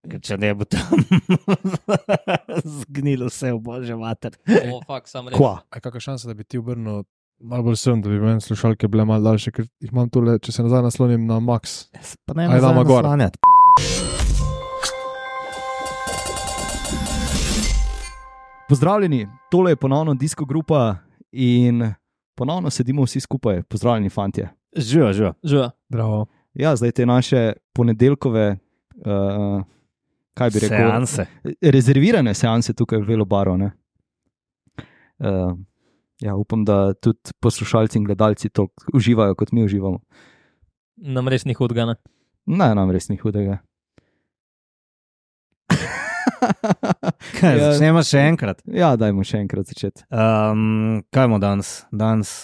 Če ne bo tam zgnilo vse v božjo mater. Sam res. Kva? A je kakšna šansa, da bi ti obrnil malo bolj sem, da bi meni slušalke bile malo daljše, ker jih imam tole, če se nazaj naslonim na max. Pa ne Aj, damo gor. naslanjati. Pozdravljeni, tole je ponovno Disco grupa in ponovno sedimo vsi skupaj. Pozdravljeni, fantje. Živa. Bravo. Ja, zdaj te naše ponedeljkove, kaj bi rekel? Seanse. Rezervirane seanse tukaj v Velobaru, ne? Ja, upam, da tudi poslušalci in gledalci toliko uživajo, kot mi uživamo. Nam res ni hudega, ne? Ne, nam res ni hudega. Kaj, začnemo še enkrat. Ja, dajmo še enkrat začeti. Kaj imamo danes?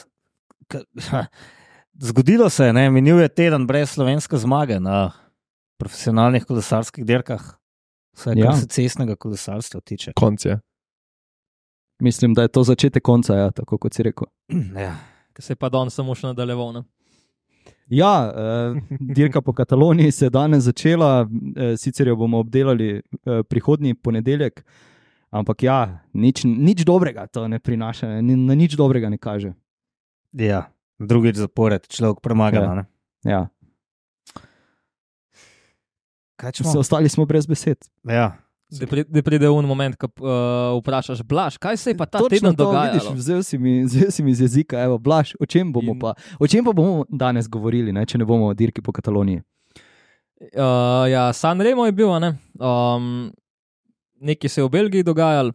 Zgodilo se je, minil je teden brez slovenske zmage na profesionalnih kolesarskih dirkah. Vse, kar se cestnega kolesarstva tiče. Konc je. Mislim, da je to začetek konca, ja, tako kot si rekel. Ja. Ker se je pa danes samo še nadaljeval, ne? Ja, dirka po Kataloniji se je danes začela, sicer jo bomo obdelali prihodnji ponedeljek, ampak ja, nič dobrega to ne prinaša, na nič dobrega ne kaže. Ja, drugič zapored, človek premagala, ne? Ja. Kaj Vse ostali smo brez besed. Ja. Da pride un moment, ko vprašaš, Blaž, kaj se je pa ta teden dogajalo? Vidiš, vzel si mi z jezika, evo, Blaž, o čem pa bomo danes govorili, ne, če ne bomo o dirki po Kataloniji? Ja, Sanremo je bil, ne? Nekaj se je v Belgiji dogajalo,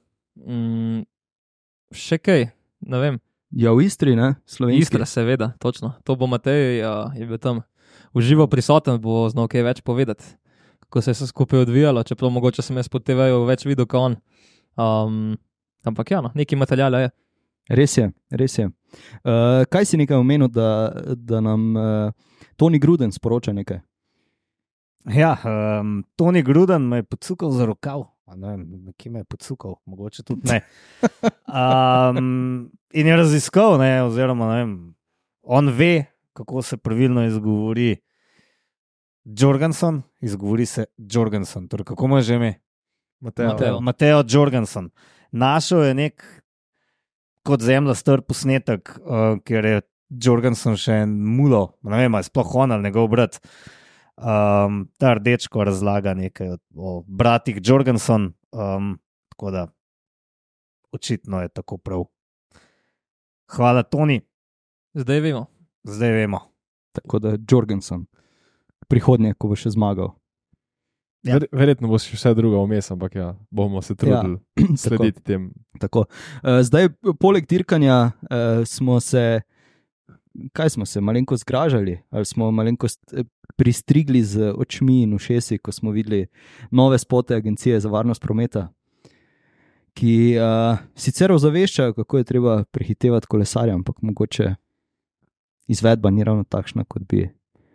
še kaj, ne vem. Ja, v Istri, ne, slovenski. Istra, seveda, točno. To bo Matej, je bil tam uživo prisoten, bo znal kaj več povedati. Kako se je vse skupaj odvijalo, čeprav mogoče sem jaz po TV-ju več videl kot on. Ampak ja, no, nekaj materijala je. Res je. Kaj si nekaj omenil, da nam Toni Gruden sporoča nekaj? Ja, Toni Gruden me je pocukal za rokav. Ne vem, kje me je pocukal, mogoče tudi ne. In je raziskal, oziroma ne vem, on ve, kako se pravilno izgovori Jorgensen, izgovori se Jorgensen, torej kako mu je že ime? Mateo Jorgensen. Našel je nek kot zemlja star posnetek, kjer je Jorgensen še en mulo, ne vem, je sploh on ali njegov brat. Ta rdečko razlaga nekaj o bratih Jorgensen, tako da očitno je tako prav. Hvala, Toni. Zdaj vemo. Tako da Jorgensen. Prihodnje, ko bo še zmagal. Ja. Verjetno bo še vse drugo vmes, ampak ja, bomo se trudili slediti tem. Tako. Zdaj, poleg dirkanja smo se malenko zgražali, ali smo malenko pristrigli z očmi in ušesi, ko smo videli nove spote Agencije za varnost prometa, ki sicer ozaveščajo, kako je treba prehitevati kolesarja, ampak mogoče izvedba ni ravno takšna, kot bi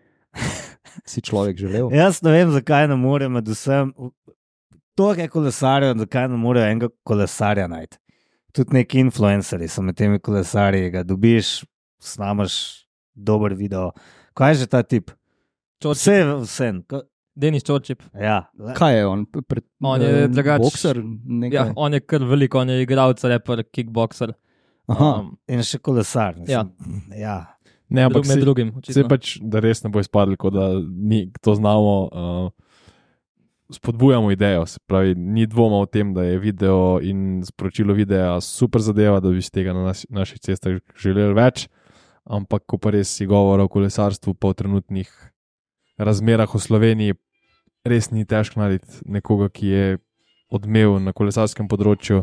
si človek želel. Jaz ne vem, zakaj ne more med vsem toliko kolesarjev, zakaj ne more enega kolesarja najti. Tudi neki influencerji so med temi kolesarji, ga dobiš, snamaš dober video. Kaj je že ta tip? Vse. Denis Čorčip. Ja. Kaj je on? On je drugač. Bokser? Ja, on je kar veliko, on je igralec, reper, kickboxer. In še kolesar. Ja. Ja. Ne, ampak med drugim. Se pač, da res ne bo izpadli, kot da mi to znamo, spodbujamo idejo. Se pravi, ni dvoma o tem, da je video in sporočilo videa super zadeva, da bi z tega na naših cestah želeli več, ampak ko pa res si govora o kolesarstvu pa o trenutnih razmerah v Sloveniji, res ni težko narediti nekoga, ki je odmev na kolesarskem področju,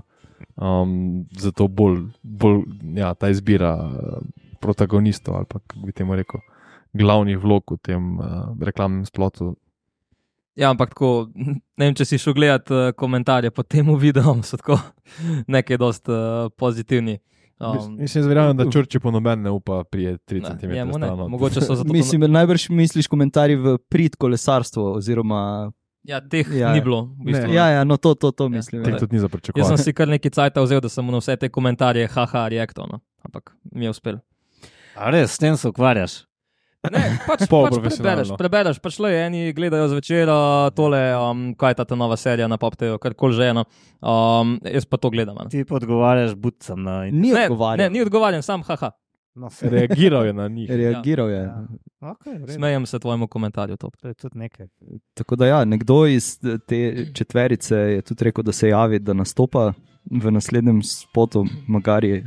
zato bolj ja, ta izbira protagonistov ali pa, kako bi temu rekel, glavnih vlog v tem reklamnem splotu. Ja, ampak tako, ne vem, če si šel gledat komentarje pod tem videom, so tako nekaj dost pozitivni. Mislim, verjamem, da Čorči po noben ne upa prije 3 cm stran. Mogoče so zato... Mislim, najbrž misliš komentarji v prid kolesarstvo, oziroma... Ja, teh ni bilo. V bistvu, ja, no to mislim. Teh tudi ni za pričakovati. Jaz sem si kar nekaj cajta vzel, da sem mu na vse te komentarje haha reaktov, no. Ampak mi je uspel. A res, s tem se ukvarjaš? Ne, pač prebereš, pač le eni gledajo zvečer tole, kaj je ta nova serija na PopTV, karkoli že eno. Jaz pa to gledam. Ne. Ti pa odgovarjaš budcam na Ni odgovarjal. Ni odgovarjam, sam haha. No, Reagiral je na njih. Reagiral je. Okay, Smejem se tvojemu komentarju. To je tudi nekaj. Tako da ja, nekdo iz te četverice je tudi rekel, da se javi, da nastopa v naslednjem spotu, magari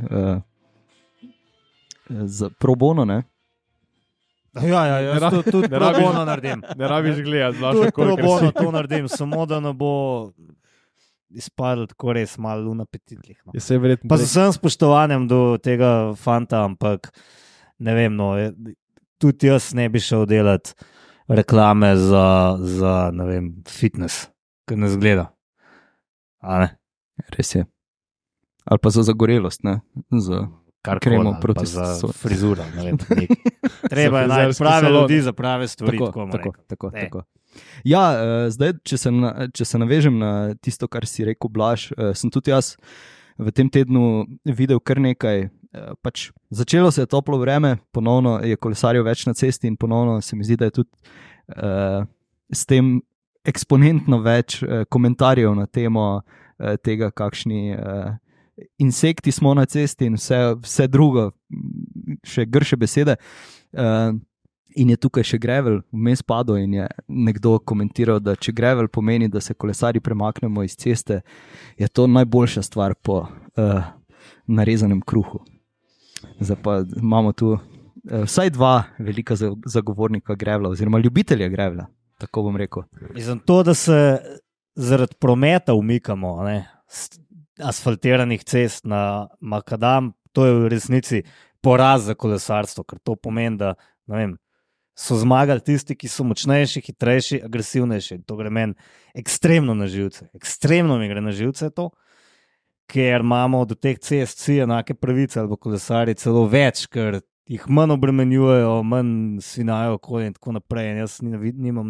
za pro bono, ne? Ja, tudi pro bono naredim. Ne rabiš gledati, tudi pro bono to naredim, samo da ne bo izpadlo tako res malo na petitlih. No. Pa z vsem spoštovanjem do tega fanta, ampak ne vem, no, tudi jaz ne bi šel delati reklame za ne vem, fitness, ker ne zgleda. A ne? Res je. Ali pa za zagorelost, ne? Za kremo proti za frizuro, ne vem. Treba je najti prave ljudi za prave stvari. Tako. Ja, zdaj, če se navežem na tisto, kar si rekel, Blaž, sem tudi jaz v tem tednu videl kar nekaj. Pač začelo se je toplo vreme, ponovno je kolesarjev več na cesti in ponovno se mi zdi, da je tudi s tem eksponentno več komentarjev na temo tega, kakšni insekti smo na cesti in vse drugo, še grše besede. In je tukaj še gravel vmes padel in je nekdo komentiral, da če gravel pomeni, da se kolesari premaknemo iz ceste, je to najboljša stvar po narezanem kruhu. Zdaj pa imamo tu vsaj dva velika zagovornika gravela oziroma ljubitelja gravela, tako bom rekel. Mislim to, da se zaradi prometa umikamo, ne, asfaltiranih cest na makadam, to je v resnici poraz za kolesarstvo, ker to pomeni, da ne vem, so zmagali tisti, ki so močnejši, hitrejši, agresivnejši. To gre meni ekstremno na živce. Ekstremno mi gre na živce to, ker imamo do teh cest vsi enake pravice, ali kolesari celo več, ker jih manj obremenjujejo, manj svinajo okolje in tako naprej. In jaz nimam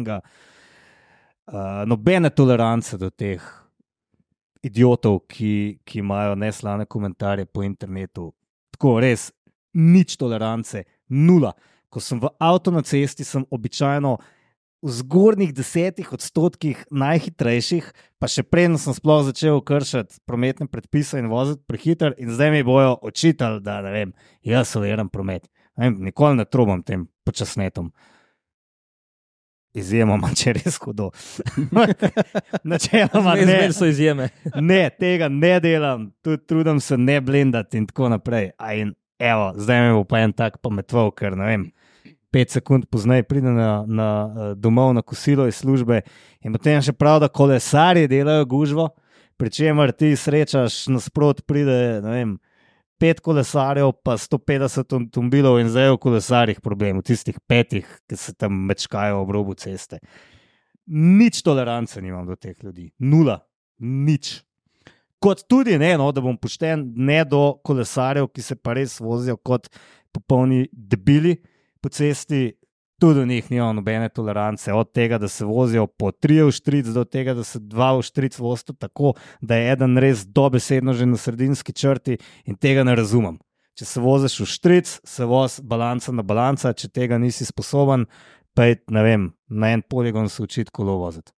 nobene tolerance do teh idiotov, ki imajo neslavne komentarje po internetu. Tako res, nič tolerance, nula. Ko sem v avtu na cesti, sem običajno v zgornjih 10% najhitrejših, pa še preden sem sploh začel kršiti prometne predpise in voziti prehiter, in zdaj mi bojo očitali, da ne vem, jaz oviram promet. Nikoli ne trobam tem počasnetom. Izjemoma, če res hudo. Načeloma ne. Zmeraj so izjeme. Ne, tega ne delam, tudi trudim se ne blendati in tako naprej. In evo, zdaj mi bo pa en tak pametval, ker ne vem, 5 sekund pozneje pride na domov na kosilo iz službe in potem še prav, da kolesarji delajo gužvo, pri čemer ti srečaš nasprot pride, ne vem, 5 kolesarjev pa 150 avtomobilov in zdaj je v kolesarjih problem, v tistih 5, ki se tam mečkajo ob robu ceste. Nič tolerance nimam do teh ljudi. Nula. Nič. Kot tudi ne, no, da bom pošten, ne do kolesarjev, ki se pa res vozijo kot popolni debili po cesti, tudi do njih nimam nobene tolerance, od tega, da se vozijo po 3 v štric, do tega, da se 2 v štric vozijo tako, da je eden res dobesedno že na sredinski črti in tega ne razumem. Če se voziš v štric, se vozi balanca na balanca, če tega nisi sposoben, pa je, ne vem, na en poligon se učiti kolo voziti.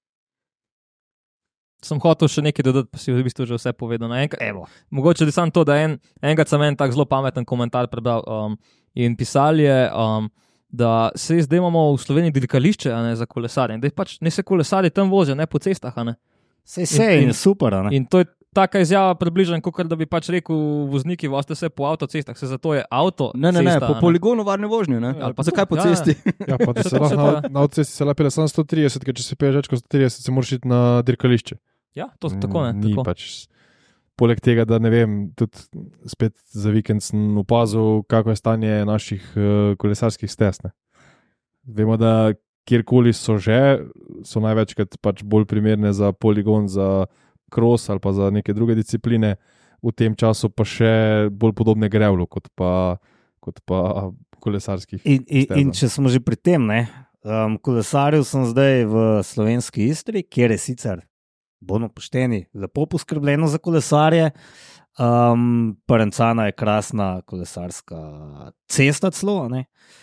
Sem hotel še nekaj dodati, pa si v bistvu že vse povedal. Mogoče da sam to, da enkrat sem en tak zelo pameten komentar prebral in pisali je, da se zdaj imamo v Sloveniji dirkališče za kolesarje. Da pač ne se kolesarji tam vozijo, ne po cestah. Ne? Sej in super. Ne? In to je taka izjava približna, kot da bi pač rekel vozniki, vozite se po avtocestah, se zato je avto. Ne, po poligonu varne vožnje. Ali pa zakaj po cesti? Ja, pa da se lahko na avtocesti se lapile samo 130, ker če se peješ več kot 130, se moraš iti na dirkališče. Ja, to tako ne. Ni tako. Pač. Poleg tega, da ne vem, tudi spet za vikend sem opazil, kako je stanje naših kolesarskih stez. Vemo, da kjerkoli so največkrat pač bolj primerne za poligon, za cross ali pa za neke druge discipline, v tem času pa še bolj podobne grevlu, kot pa kolesarskih stezah. In če smo že pri tem, kolesaril sem zdaj v Slovenski Istri, kjer je sicer bomo pošteni, lepo poskrbljeno za kolesarje. Parencana je krasna kolesarska cesta celo,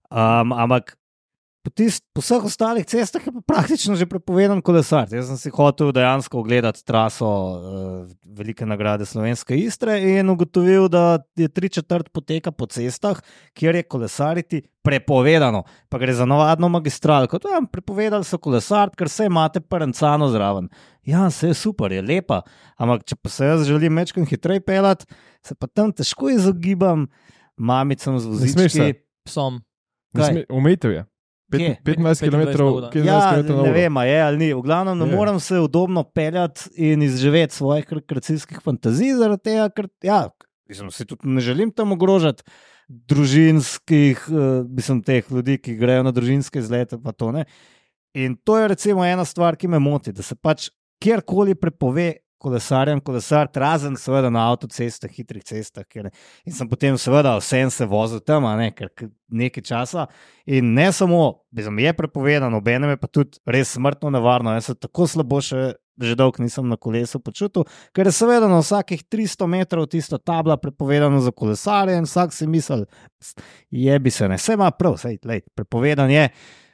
Ampak po vseh ostalih cestah je pa praktično že prepovedan kolesar. Jaz sem si hotel dejansko ogledati traso Velike nagrade Slovenske Istre in ugotovil, da je 3/4 poteka po cestah, kjer je kolesariti prepovedano. Pa gre za navadno magistralko. Prepovedali so kolesariti, ker se imate Parencano zraven. Ja, vse je super, je lepa. Ampak če pa se jaz želim mečkam hitreje pelati, se pa tam težko izogibam mamicam z vozički. Psom. Omejitev je. 25 km. Ja, ne vem, je ali ni. V glavnem ne morem se udobno peljati in izživeti svojih rekreacijskih fantazij, zaradi tega, ker se tudi ne želim tam ogrožati družinskih, teh ljudi, ki grejo na družinske izlete, pa to ne. In to je recimo ena stvar, ki me moti, da se pač kjerkoli prepove kolesariti, razen seveda na avtocestah, hitrih cestah. In sem potem seveda vsem se vozil tam, ker nekaj časa. In ne samo, je prepovedano, obenem je pa tudi res smrtno nevarno. Jaz se tako slabo že dolgo nisem na kolesu počutil, ker je seveda na vsakih 300 metrov tista tabla prepovedana za kolesarje in vsak si misli, jebi se, ne, vse ima prav, prepovedan je.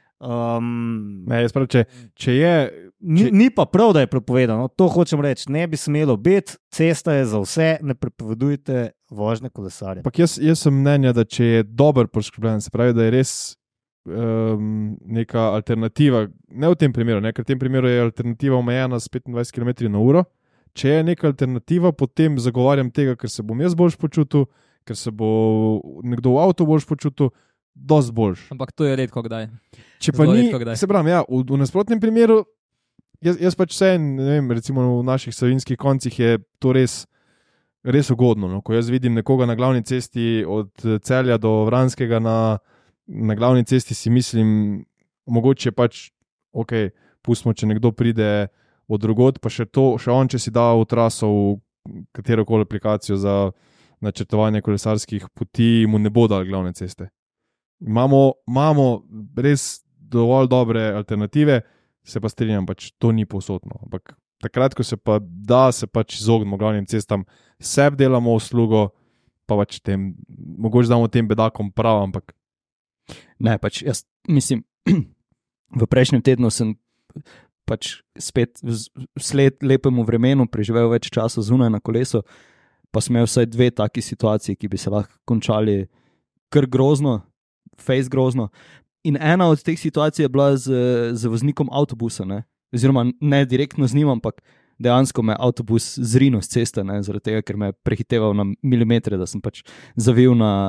Če je. Ni pa prav, da je prepovedano, to hočem reči, ne bi smelo biti, cesta je za vse, ne prepovedujte vožnje kolesarja. Jaz sem mnenja, da če je dober poškodovan, se pravi, da je res neka alternativa, ne v tem primeru, ker v tem primeru je alternativa omejena s 25 km/h. Če je neka alternativa, potem zagovarjam tega, ker se bom jaz boljš počutil, ker se bo nekdo v avtu boljš počutil, dosti boljš. Ampak to je redko kdaj. Če pa ni, se pravim, v nasprotnem primeru, jaz pač vse, ne vem, recimo v naših savinskih koncih je to res ugodno. No? Ko jaz vidim nekoga na glavni cesti od Celja do Vranskega na glavni cesti, si mislim, mogoče pač, pustimo, če nekdo pride od drugod, pa še on, če si da v traso v katerokoli aplikacijo za načrtovanje kolesarskih poti, mu ne bo dal glavne ceste. Imamo res dovolj dobre alternative, se pa strinjam, pač to ni povsodno. Ampak takrat, ko se pa da, se pač izognemo glavnim cestam, sebi delamo uslugo, pa pač tem, mogoče damo tem bedakom prav, ampak. Ne, pač jaz mislim, v prejšnjem tednu sem pač spet sled lepemu vremenu preživel več časa zunaj na kolesu, pa sem imel vsaj 2 taki situaciji, ki bi se lahko končali kar grozno, face grozno. In ena od teh situacij je bila z voznikom avtobusa, ne? Oziroma ne direktno z njim, ampak dejansko me avtobus zrinil z ceste, ne? Zaradi tega, ker me je prehiteval na milimetre, da sem pač zavil na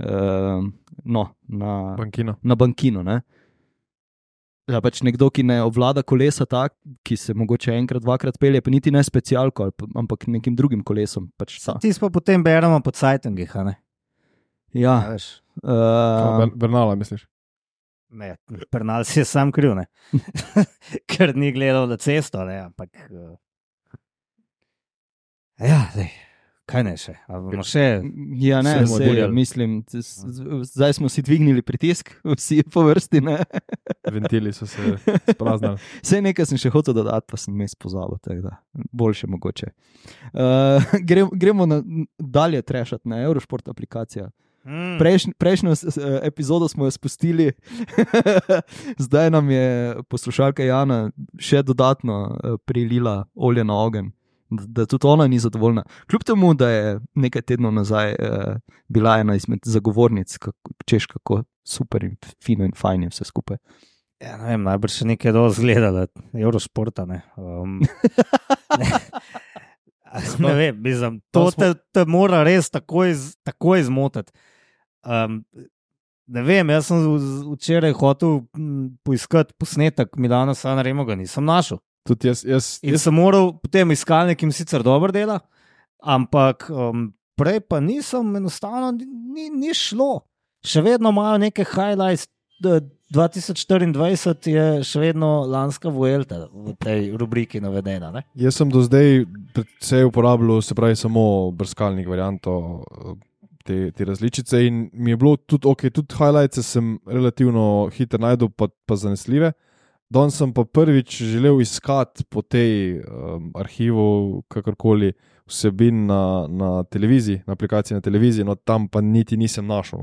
bankino. Ne? Da pač nekdo, ki ne obvlada kolesa tak, ki se mogoče enkrat, dvakrat pelje, pa niti ne specialko, ampak nekim drugim kolesom. Pač ti pa potem beremo po cajtengih, a ne? Ja. Bernala, misliš? Ne, Bernal si je sam kriv, ne? Ker ni gledal na cesto, ne, ampak kaj ne še? Ja, ne, mislim, zdaj smo si dvignili pritisk, vsi po vrsti, ne? Ventili so se spraznali. Sej nekaj sem še hotel dodati, pa sem mes pozabil, tako da boljše mogoče. Gremo dalje trešati na Eurosport aplikacija. Prejšnjo epizodo smo jo spustili, zdaj nam je poslušalka Jana še dodatno prilila olje na ogenj, da tudi ona ni zadovoljna. Kljub temu, da je nekaj tednov nazaj bila ena izmed zagovornic, češ kako super in fino in fajn je vse skupaj. Ja, ne vem, najbrž še nekaj dosti gledala, Eurosporta, ne. Ne vem, mislim, to te mora res takoj zmotiti. Ne vem, jaz sem včeraj hotel poiskati posnetek Milana Sanremo, ga nisem našel. Tudi jaz. In sem moral potem iskalnik, ki sicer dobro dela, ampak prej pa nisem, enostavno ni šlo. Še vedno imajo neke highlights, 2024 je še vedno lanska Vuelta v tej rubriki navedena. Ne? Jaz sem do zdaj predvsej uporabljal, se pravi, samo brskalnik varianto te različice in mi je bilo tudi, tudi highlights sem relativno hitro najdel, pa zanesljive. Danes sem pa prvič želel iskati po tej arhivu kakorkoli vsebin na televiziji, na aplikaciji na televiziji, no tam pa niti nisem našel. No.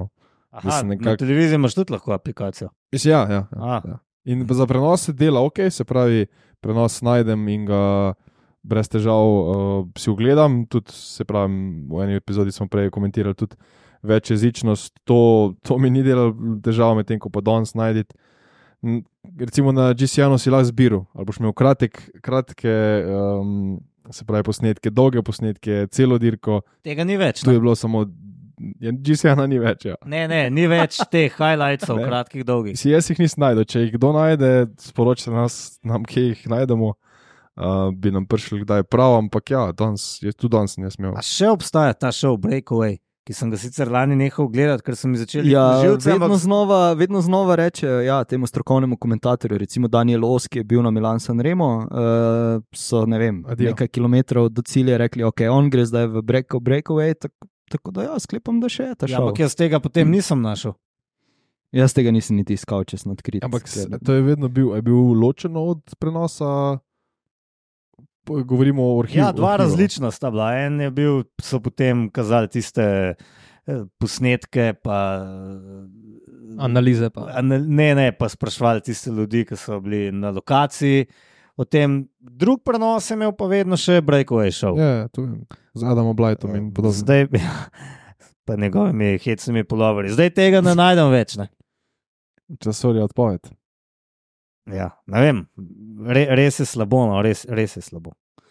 Aha, na televiziji imaš tudi lahko aplikacijo. Ja. In za prenos se dela ok, se pravi, prenos najdem in ga brez težav si ogledam. Tudi, se pravi, v eni epizodi smo prej komentirali tudi večjezičnost. To mi ni delalo težav, medtem ko pa danes najdete. Recimo na GCN-u si lahko zbiral, ali boš imel kratke se pravi posnetke, dolge posnetke, celo dirko. Tega ni več. To je bilo samo, GCN-a ni več. Ja. Ne, ni več teh highlightsov, kratkih, dolgih. Jaz jih nisem najdel, če jih kdo najde, sporočite nam, kje jih najdemo, bi nam prišli kdaj prav, ampak ja, tudi danes ne smel. A še obstaja ta show Breakaway? Ki sem ga sicer lani nehal gledati, ker sem mi začel živeti. Vedno znova reče temu strokovnemu komentatorju, recimo Daniel Oss, ki je bil na Milan San Remo, so nekaj kilometrov do cilja rekli, ok, on gre zdaj v Breakaway, tako da sklepam, da še je ta šov. Ampak jaz tega potem nisem našel. Jaz tega nisem niti iskal, če sem odkrit. Ampak to je vedno bil ločeno od prenosa. Govorimo o arhivu. Ja, dva različna sta bila. En je bil, so potem kazali tiste posnetke, pa analize. Pa. Pa sprašvali tiste ljudi, ki so bili na lokaciji. O tem drug prenos je imel pa vedno še Breakaway show. Ja, tu z Adamom Blytom in podobno. Zdaj, pa njegovimi hecnimi puloverji. Zdaj tega ne najdem več, ne. Časovni odpoved. Ja, ne vem, res je slabo, no, res je slabo.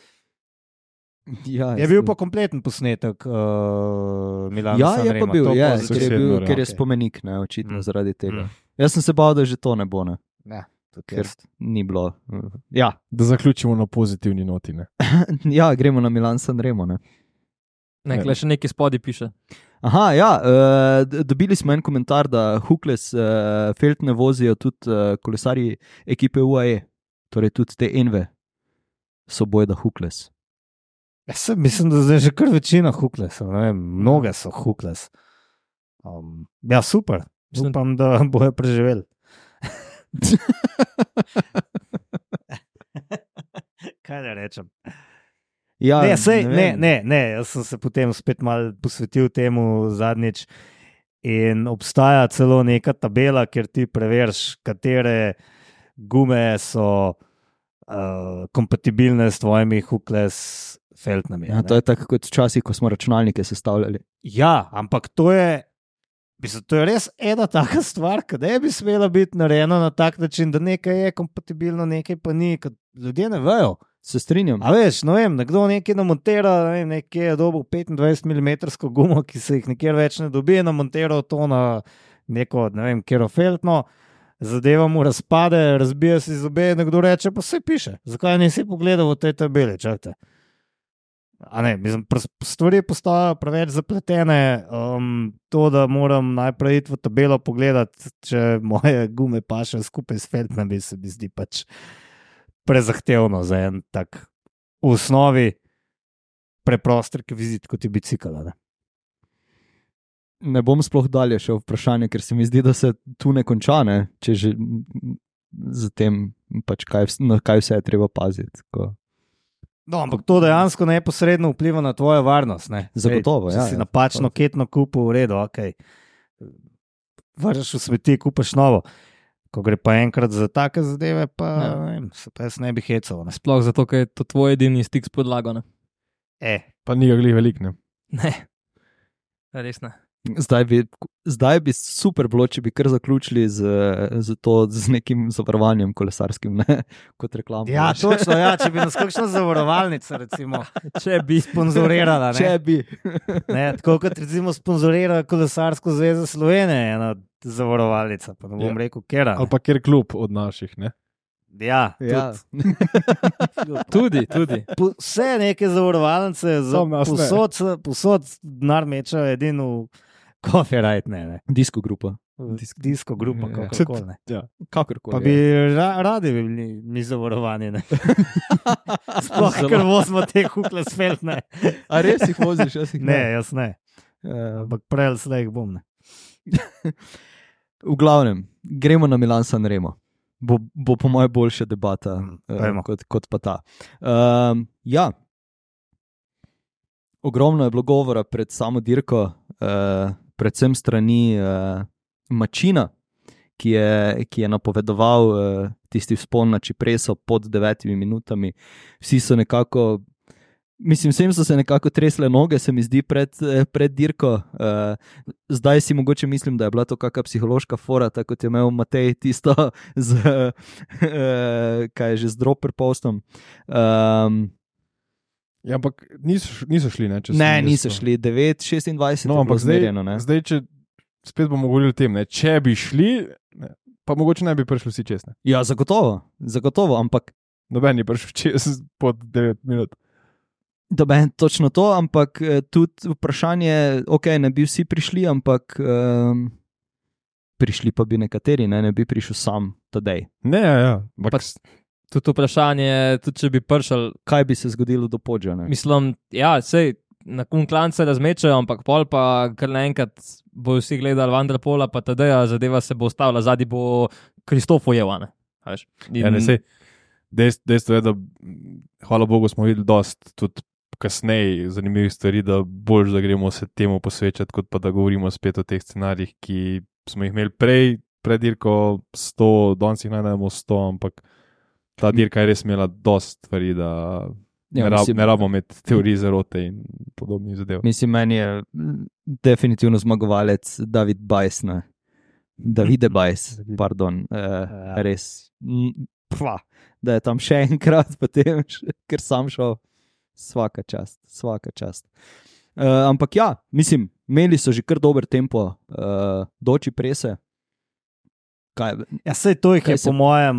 Ja, je bil pa kompleten posnetek Milana San Rema. Ja, je pa bil, ker je spomenik, ne, očitno zaradi tega. Jaz sem se bal, da že to ne bo, ne. Ja, ker ni bilo. Ja. Da zaključimo na pozitivni noti, ne. Ja, gremo na Milan San Remo, ne. Nekaj še nekaj spodaj piše. Aha, ja, dobili smo en komentar, da Hukles Feltne vozijo tudi kolesarji ekipe UAE, torej tudi te Enve so bojda Hukles. Mislim, da zdaj že kar večina Hukles, mnoge so Hukles. Ja, super, upam, da bojo preživeli. Kaj da rečem? Ja, ne, jaz sem se potem spet malo posvetil temu zadnjič in obstaja celo neka tabela, kjer ti preveriš, katere gume so kompatibilne s tvojimi Hukles Feltnami. Ja, to je tako kot včasih, ko smo računalnike sestavljali. Ja, ampak to je res ena taka stvar, ki ne bi smela biti narejena na tak način, da nekaj je kompatibilno, nekaj pa ni, ker ljudje ne vejo. Se strinjam. A veš, nekdo nekaj namontira, nekje je dobil 25 mm gumo, ki se jih nikjer več ne dobi, namontiral to na neko, kerofeltno, zadeva mu razpade, razbija si zobe, nekdo reče, pa se piše. Zakaj nisi pogledal v tej tabeli, čakajte. Stvari postajajo preveč zapletene, to, da moram najprej iti v tabelo pogledati, če moje gume pašejo skupaj s feltnami, se mi zdi pač prezahtevno za en tak v osnovi preprost rekvizit, kot je bicikl. Ne bom sploh dalje šel vprašanje, ker se mi zdi, da se tu ne konča, ne? Če že zatem pač na kaj vse je treba paziti. No, ampak to dejansko neposredno vpliva na tvojo varnost. Ne? Zagotovo, ja. Če si napačno ketno kupil, v redu, ok. Vržeš v smeti, kupaš novo. Ko gre pa enkrat za take zadeve, pa se pa jaz ne bi hecal. Ne? Sploh zato, ker je to tvoj edini stik s podlago. Ne? Pa ni ga glih velik, ne? Ne, res ne. Zdaj bi super bilo, če bi kar zaključili z nekim zavarovanjem kolesarskim, ne? Kot reklamo. Ja, točno, če bi nas kakšna zavarovalnica, recimo, če bi sponzorirala. Če bi. Tako kot recimo sponzorira Kolesarsko zvezo Slovenije, ena zavarovalnica, pa ne bom rekel, kera. Ali pa kjer klub od naših, ne? Ja. Tudi. Vse neke zavarovalnice, posod denar mečajo edino Coffee Right, ne. Disko grupa. Disko grupa, kakorkoli, ne. Ja, kakorkoli. Pa bi radi bili mi zavarovani, ne. Sploh, ker vozimo te Hukles Feltne. A res jih voziš? Ne, jaz ne. Ampak prej slej jih bom, ne. V glavnem, gremo na Milan San Remo. Bo po moje boljša debata kot pa ta. Ja, ogromno je bilo govora pred samo dirko, predvsem strani Mačina, ki je napovedoval tisti vzpon na Cipreso pod 9 minutami. Vsi so nekako, mislim, vsem so se nekako tresle noge, se mi zdi, pred dirko. Zdaj si mogoče mislim, da je bila to kakšna psihološka fora, tako kot je imel Matej tisto z dropper postom. Ja, ampak niso šli, ne? Niso šli, 9-26 no, ampak zmerjeno. Zdaj, če spet bomo govorili o tem, ne? Če bi šli, ne? Pa mogoče ne bi prišli vsi čez. Ne? Ja, zagotovo, ampak noben je prišel čez pod 9 minut. Točno to, ampak tudi vprašanje, ok, ne bi vsi prišli, ampak prišli pa bi nekateri, ne bi prišel sam tedej. Ne, ja. Tudi vprašanje, tudi če bi prišel, kaj bi se zgodilo do Poggio. Mislim, ja, sej na klance razmečajo, ampak pol pa kar naenkrat bo vsi gledali Van der Pola, pa tadeja zadeva se bo ustavila, zadnji bo Kristofo Jevane. Ja, ne, sej, dejstvo je, da hvala Bogu smo videli dost tudi kasneje zanimivih stvari, da bolj da gremo se temu posvečati, kot pa da govorimo spet o teh scenarijih, ki smo jih imeli pred dirko 100, danes jih najdemo 100, ampak ta dirka je res imela dost stvari, da ne rabimo imeti teorij zarote in podobnih zadev. Mislim, meni je definitivno zmagovalec David Bajs, ne? Davide Bajs, pardon, res. Da je tam še enkrat, potem, ker sam šel. Svaka čast. Ampak ja, mislim, imeli so že kar dober tempo do Ciprese. Ja, sej to jih je po mojem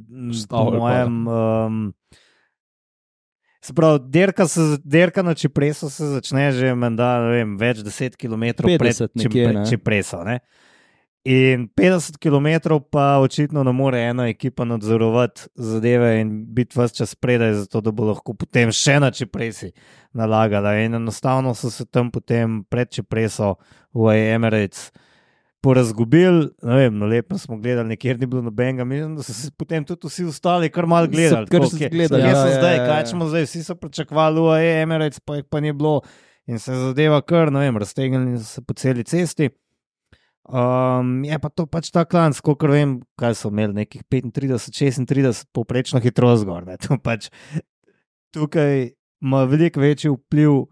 se pravi, derka na Cipreso se začne že menda, ne vem, več 10 km pred Cipreso, ne? In 50 km pa očitno ne more ena ekipa nadzorovati zadeve in biti ves čas spredaj, zato da bo lahko potem še na Cipresi nalagala. In enostavno so se tam potem pred Cipreso v Emirates porazgubili, ne vem, no lepo smo gledali, nekjer ni bilo nobenega, mislim, da so se potem tudi vsi ostali kar malo gledali. Kaj smo zdaj, vsi so pričakovali v Emirates, pa jih pa ni bilo in se zadeva kar, ne vem, raztegnili so se po celi cesti. Je pa to pač ta klanc, kolikor vem, kaj so imeli, nekih 35-36 povprečno hitrost gor, ne, to pač tukaj ima veliko večji vpliv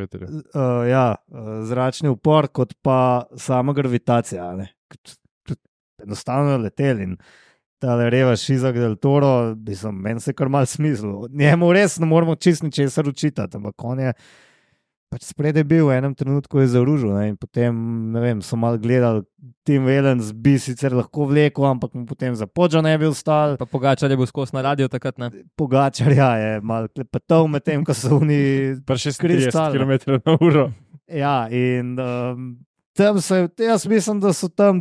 zračni upor, kot pa sama gravitacija, ne, enostavno je letel in tale reva Šizak del Toro, meni se kar malo smislil, njemu res ne moramo čist ničesar učitati, ampak on je pač spredaj bil, v enem trenutku je zaružil, ne, in potem, ne vem, so malo gledali, Tim Wellens bi sicer lahko vlekel, ampak mu potem za Poggio ne bi ostal. Pa Pogačar je bil skos na radio takrat, ne? Pogačar, ja, je malo klepetal med tem, ko so oni pa 36 km na uro. Ja, in tam se, jaz mislim, da so tam,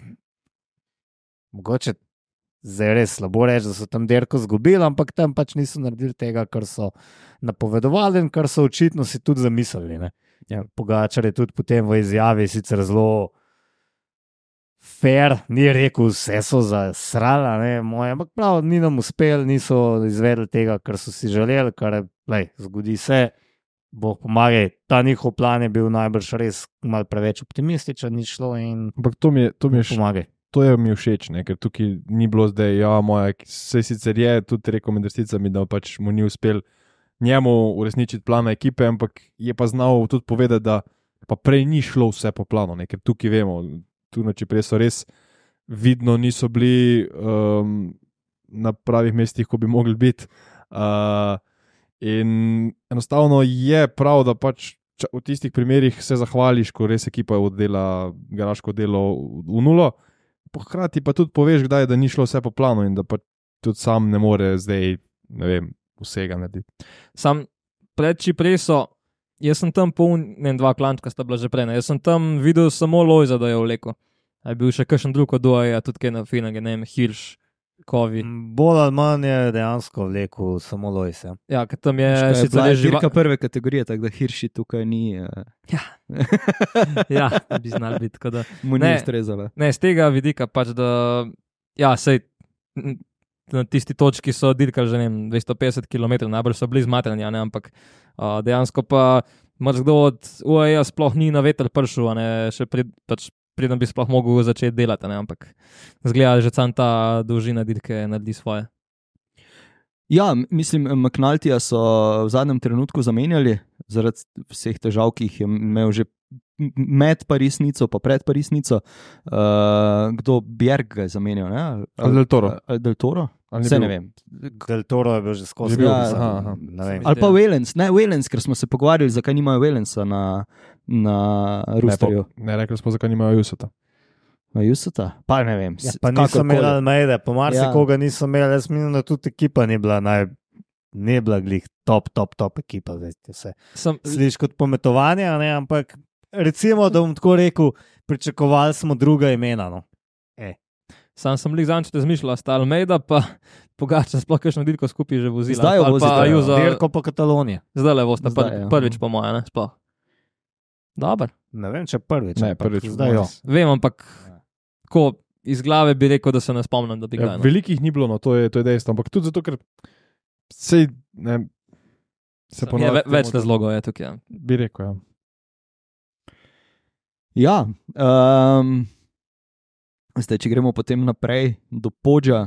mogoče zdaj res slabo reči, da so tam derko zgubili, ampak tam pač niso naredili tega, kar so napovedovali in kar so očitno si tudi zamislili. Ja, Pogačar je tudi potem v izjavi sicer zelo fair, ni rekel, vse so zasrala, ampak prav, ni nam uspel, niso izvedli tega, kar so si želeli, kar je, zgodi se, Bog pomagaj, ta njihov plan je bil najbrž res malo preveč optimističen, ni šlo in ampak to mi je pomagaj. To je mi všeč, ne? Ker tukaj ni bilo zdaj, ja, moja, se sicer je tudi rekel med resnicami, da pač mu ni uspel njemu uresničiti plana ekipe, ampak je pa znal tudi povedati, da pa prej ni šlo vse po planu, ne? Ker tukaj vemo, tu na Cipreso res vidno niso bili na pravih mestih, ko bi mogli biti. In enostavno je prav, da pač v tistih primerih se zahvališ, ko res ekipa oddela garaško delo v nulo, hkrati pa tudi poveš, kdaj, da ni šlo vse po planu in da pa tudi sam ne more zdaj, ne vem, vsega narediti. Sam pred Cipreso, jaz sem tam poln dva klančka sta bila že prej, jaz sem tam videl samo Lojza, da je vlekel. A je bil še kakšen drug od Doja, tudi kaj na Finage, ne vem, Hirš, Kovi. Bolj ali manj je dejansko vlekel samo Lojz. Ja, ker tam je sicer dirka prve kategorije, tako da Hirši tukaj ni. Ja, bi znal biti, tako da. Mu ni ustrezala. Ne, z tega vidika pač, da ja, sej na tisti točki so dirkali že, ne vem, 250 km, najbolj so bili zmatranja, ne, ampak dejansko pa Kdo od UAE sploh ni na veter prišel, a ne, še preden bi sploh mogel začeti delati, ne, ampak zgleda, že sam ta dolžina dirke naredi svoje. Ja, mislim, McNultyja so v zadnjem trenutku zamenjali zaradi vseh težav, ki jih je imel že med Parisnico pa pred Parisnico. Kdo Bjerg ga je zamenjal, ne? Del Toro. Del Toro? Ali ni Vse bil? ne vem. Del Toro je bil že skozi. Je bil, Ja, aha. Ne vem. Ali pa Wellens, ker smo se pogovarjali, zakaj nimajo Wellensa na Roosterju. Ne, rekli smo, zakaj nimajo Jusota. Jusota? Pa ne vem. Ja, pa niso imeli Almeide, po marsikoga niso imeli, jaz mislim, da tudi ekipa ni bila glih top ekipa, vse. Sliš kot pometovanje, ne, ampak recimo, da bom tako rekel, pričakovali smo druga imena, no. Sam sem lik zanj, če te zmišljala, sta Almeida pa Pogačar, sploh kakšno dirko skupaj že vozila. Zdaj jo vozita, dirko po Kataloniji. Zdaj le vosta, Zdaj, ja. prvič po moje, ne, sploh. Dobar. Ne vem, če prvič. Ne, ampak prvič. Zdaj jo. Vem, ampak ko iz glave bi rekel, da se ne spomnim, da bi Ja, ga. velikih ni bilo, no, to je dejstvo, ampak tudi zato, ker se ponavlja. Več razlogov je tukaj. Ja. Bi rekel, ja. Ja, zdaj, če gremo potem naprej do Podža,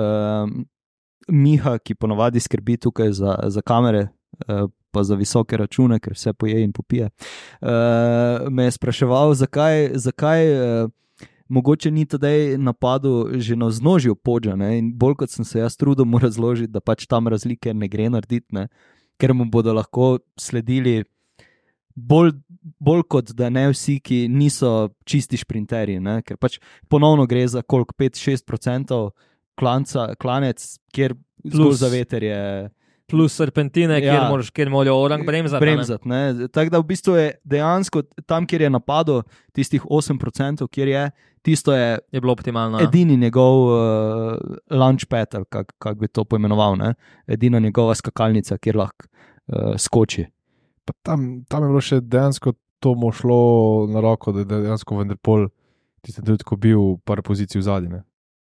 Miha, ki ponavadi skrbi tukaj za kamere, pa za visoke račune, ker vse poje in popije, me je spraševal, zakaj mogoče ni tedaj napadel že na vznožju Podža, ne? In bolj kot sem se jaz trudil mu razložiti, da pač tam razlike ne gre narediti, ne? Ker mu bodo lahko sledili bolj kot da ne vsi, ki niso čisti šprinterji, ne? Ker pač ponovno gre za koliko 5-6% klanec, kjer zgolj za veter je Plus serpentine, Ja. kjer morajo orang bremzati. ne. Tako da v bistvu je dejansko tam, kjer je napadel tistih 8%, kjer je, tisto je Je bilo optimalno. edini njegov launchpad, ali kako bi to poimenoval, ne? Edina njegova skakalnica, kjer lahko skoči. Pa tam je bilo še dejansko to mu šlo na roko, da je dejansko Van der Poel tiste trenutku bil par pozicij v zadnji.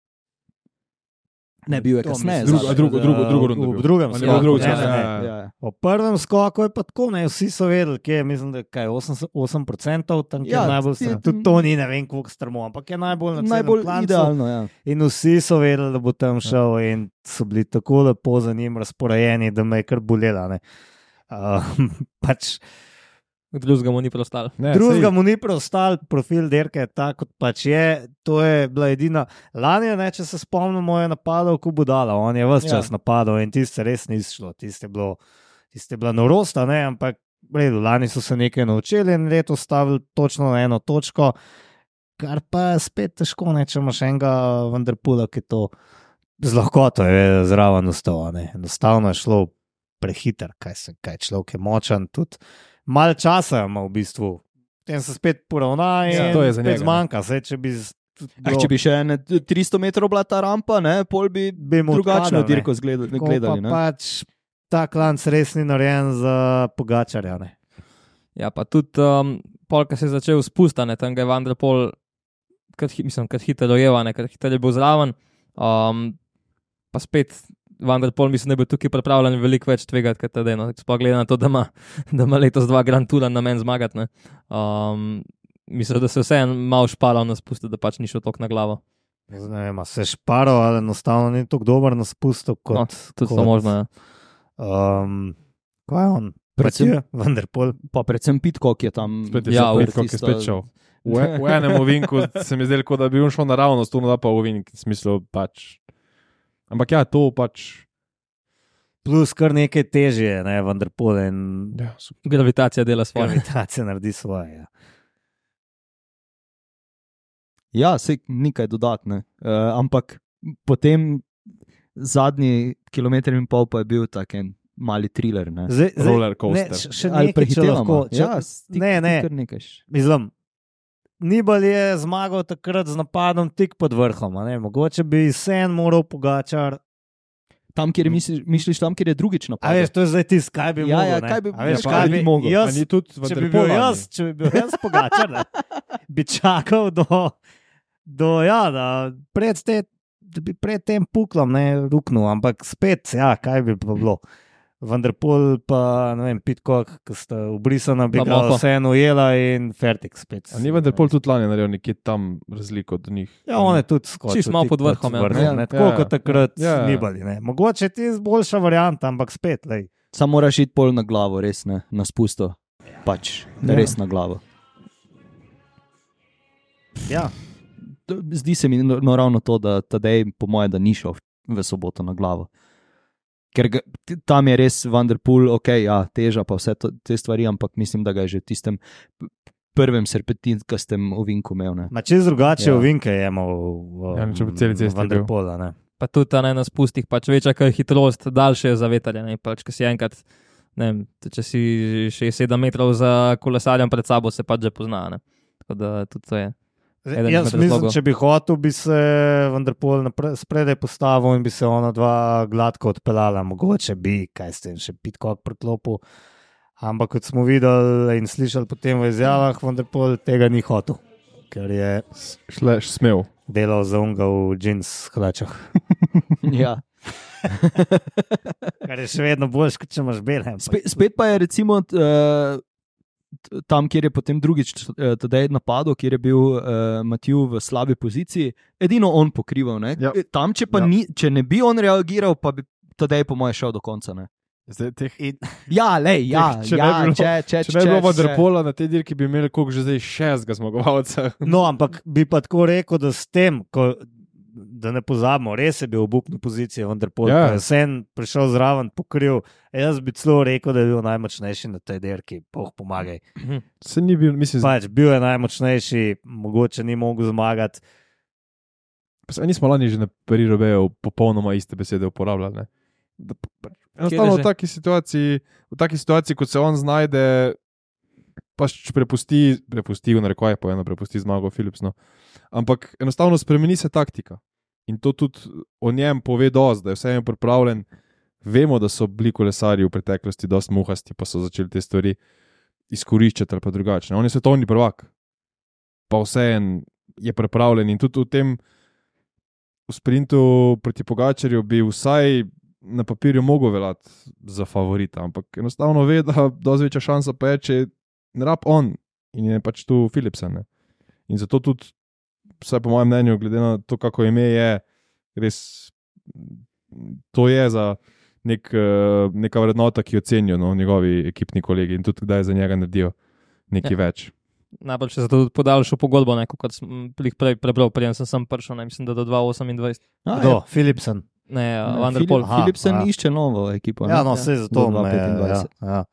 Ne, bil je To kasneje. mislim, zadaj. drugo rundo V bil. drugem On je skoku. bil v drugem Ne, skoku, ne, ja, ne. Ja. Po prvem skoku je pa tako, ne, vsi so vedeli, kje je, mislim, da je 8%, tam kjer Ja, najbolj ti- strmo. Tudi to ni ne vem koliko strmo, ampak je najbolj na celem Najbolj klancu. idealno, ja. In vsi so vedeli, da bo tam šel in so bili tako lepo za njim razporejeni, da me je kar bolela. Ne. Pač Drugega mu ni prostalo. Ne, drugega sej- mu ni preostal, profil dirke je tak, kot pač je. To je bila edina. Lani, ne, če se spomnimo, je napadal Kubudala, on je vse čas napadal in tiste res ni šlo. Tiste je bila norost, ne, ampak v redu, lani so se nekaj naučili in letos stavili točno na eno točko, kar pa je spet težko, ne, če imaš enega Van der Poela, ki to z lahkoto je zraven ustal. Enostavno je šlo prehiter, kaj človek je močan, tudi malo časa ima v bistvu. Potem se spet poravna in Ja, to je za spet njega, ne. zmanjka. Saj, če Če bi še 300 metrov bila ta rampa, ne, pol bi mu drugačno odpadel, ne. dirko Tako gledali. Pa Ne? pač ta klanc res ni narejen za Pogačarja. Ne. Ja, pa tudi polka se je začel spustane, tam ga je Van der Poel, kar hitro dojevane, kar hitro je bil zraven. Pa spet Van der Poel mislim, da je bil tukaj pripravljen veliko več tvegati, kot tedaj. No. Sploh glede na to, da ima letos 2 Grand Toura na men zmagati. Ne. Mislim, da se vseeno malo šparal na spustu, da pač ni šel toliko na glavo. Ne vem, a se je šparal ali enostavno ni tako dober na spustu kot. No, tudi to možno. Ja. Kaj je on? Predvsem- Predvsem Van der Poel. Pa predvsem Pitcock je tam. Spet je Ja, šel, tisto- Pitcock je spet šel. V enem ovinku se mi zdelo, kot da bi on šel naravnost, tu da pa ovink, v smislu pač. Ampak ja, to pač. Plus kar nekaj težje je, ne, Van der Poel in Ja, super. Gravitacija dela svoje. gravitacija naredi svoje. Ja. Ja, se nekaj dodatne. Ampak potem zadnji kilometr in pol pa je bil tak en mali thriller. Ne? Roller ne, coaster. še Ali nekaj, če prehitevamo? lahko. Če, Ja, ne. kar nekaj. Mislim, Nibali je zmagal takrat z napadom tik pod vrhom. a ne. Mogoče bi sen moral Pogačar. Tam, kjer misliš, tam, kjer je drugič A napadel. veš, to je zdaj tisto, kaj bi Ja, mogel. ja, ne. kaj bi- A veš, ja, kaj kaj bi bi mogel? jaz, A ni tudi Van če der bi bil Poel jaz, lani? če bi bil jaz Pogačar, ne, bi čakal da bi pred tem puklom ne ruknil, ampak spet, ja, kaj bi pa bilo. Vanderpool pa, ne vem, Pitcock, ki sta ubrisana, bi ga Moko. vseeno ujela in fertik spet. A ni vendar pol tudi lani naredil nekje tam razliko od njih. Ja, on je tudi skočil. Čisto malo pod vrhom, ja. vrhom, ne, tako Ja. kot takrat Ja. ni bili. Ne. Mogoče ti je boljša varianta, ampak spet, lej. Samo moraš iti pol na glavo, res ne, na spusto. Pač, Ja. res na glavo. Ja. Zdi se mi no ravno to, da Tadej, po moje, da ni šel v soboto na glavo. Ker tam je res Vanderpool, ok, ja, teža pa vse te stvari, ampak mislim, da ga je že v tistem prvem serpentinkastem ovinku imel. Ne. Ma čez drugače Ja. ovinke je imel Ja, če po celi cesti je bil. Vanderpoola, ne. Pa tudi ta ne na spustih, pač večja kot je hitrost, daljše je za vetrje. Ne, pač, ko si enkrat, ne vem, če si 6-7 metrov za kolesarjem pred sabo, se pač že pozna. Ne. Tako da tudi to je. Eden Jaz izmed mislim, razlogov. če bi hotel, bi se Vanderpool spredaj postavil in bi se ona dva gladko odpeljala. Mogoče bi, kaj s tem, še Pitcock priklopil. Ampak kot smo videli in slišali potem v izjavah, Vanderpool tega ni hotel, ker je Smel. delal za unga v džins hlačah. Ja. Kar je še vedno boljš, kot če imaš bele. Spet pa je recimo tam, kjer je potem drugič Tadej napadel, kjer je bil Matiju v slabi poziciji, edino on pokrival. Ne? Ja. Tam, če, pa Ja. če ne bi on reagiral, pa bi Tadej po moje šel do konca. Ne? Zdaj, Ja, lej, ja, Če ne ja, bi bilo- če ne bi bilo Vanderpoola na tej dirki, bi imeli koliko že zdaj 6 zmagovalcev. No, ampak bi pa tako rekel, da s tem, da ne pozabimo, res je bil v obupni poziciji, Vanderpool Ja. je vsem prišel zraven, pokril. Jaz bi celo rekel, da je bil najmočnejši na tej dirki, Bog pomagaj. Se ni bil, mislim, Pač, bil je najmočnejši, mogoče ni mogel zmagati. nismo lani že na Peri-Robeju popolnoma iste besede uporabljali. Ne? Enostavno že? v taki situaciji, kot se on znajde, pač prepusti v narekovaj, prepusti zmago Philipsno. Ampak enostavno spremeni se taktika. In to tudi o njem pove dosti, da je vseeno pripravljen. Vemo, da so bili kolesarji v preteklosti dosti muhasti, pa so začeli te stvari izkoriščati ali pa drugače. On je svetovni prvak, pa vseeno je pripravljen in tudi v tem v sprintu proti Pogačarju bi vsaj na papirju mogel veljati za favorita, ampak enostavno ve, da dosti večja šansa pa je, če ne rab on in je pač tu Philipsen. Ne. In zato tudi, vsaj po mojem mnenju, glede na to, kako ime je, res to je za neka vrednota, ki jo cenijo njegovi ekipni kolegi in tudi kdaj za njega naredijo nekaj več. Najbolj če se tudi podaljšal pogodbo, ne, kot sem prej prebral, preden sem prišel, ne, mislim, da do 2028. Kdo? Philipsen. Ne, Vanderpool. Philipsen aha. išče novo ekipo. Ja, no, vse zato do me je. 2025. Ja.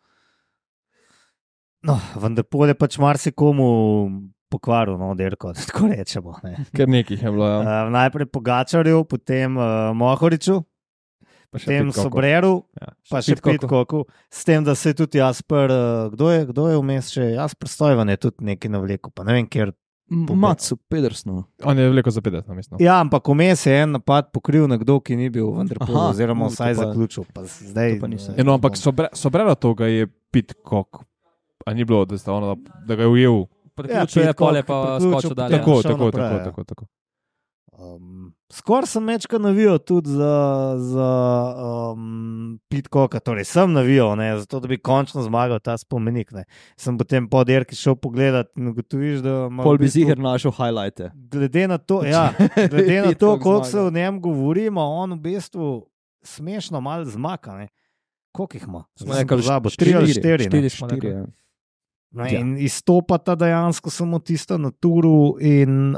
No, Vanderpool je pač marsikomu pokvaril, no, derko, da tako rečemo. Ne. Ker nekih je bilo. Ja. Najprej Pogačarju, potem Mohoriču, Pa še potem Pitcocku. Sobreru, Ja. pa še Pitcocku, s tem, da se je tudi Jasper, kdo je vmes še, Jasper Stojvan je tudi nekaj navlekel, pa ne vem, ker. Matsu Pedersnu. On je veliko za 50, mislim. Ja, ampak vmes je en napad pokril nekdo, ki ni bil v Vanderpoolu, Aha, oziroma to vsaj pa- zaključil. Pa zdaj, to pa nisem. No, ampak Sobrero toga je Pitcock. A ni bilo, da ga je ujel. Priključil je pole, pa skočil dalje. Tako. Ja. šel naprej, ja. Tako. Skoraj sem večkrat navijal tudi za Pitcocka, torej sem navijal, ne, zato da bi končno zmagal ta spomenik. Ne. Sem potem po dirki šel pogledat in ugotoviš, da ima Pol v bi bistvu- ziher našel highlighte. Glede na to, ja, glede na to Pitcock koliko se zmaga. o njem govori, ima on v bistvu smešno malo zmaka. Ne. Koliko jih ima? Smo rekli, 3 ali 4. Štiri smo Štiri, rekli. ja. No, Ja. in izstopata dejansko samo tista na turu in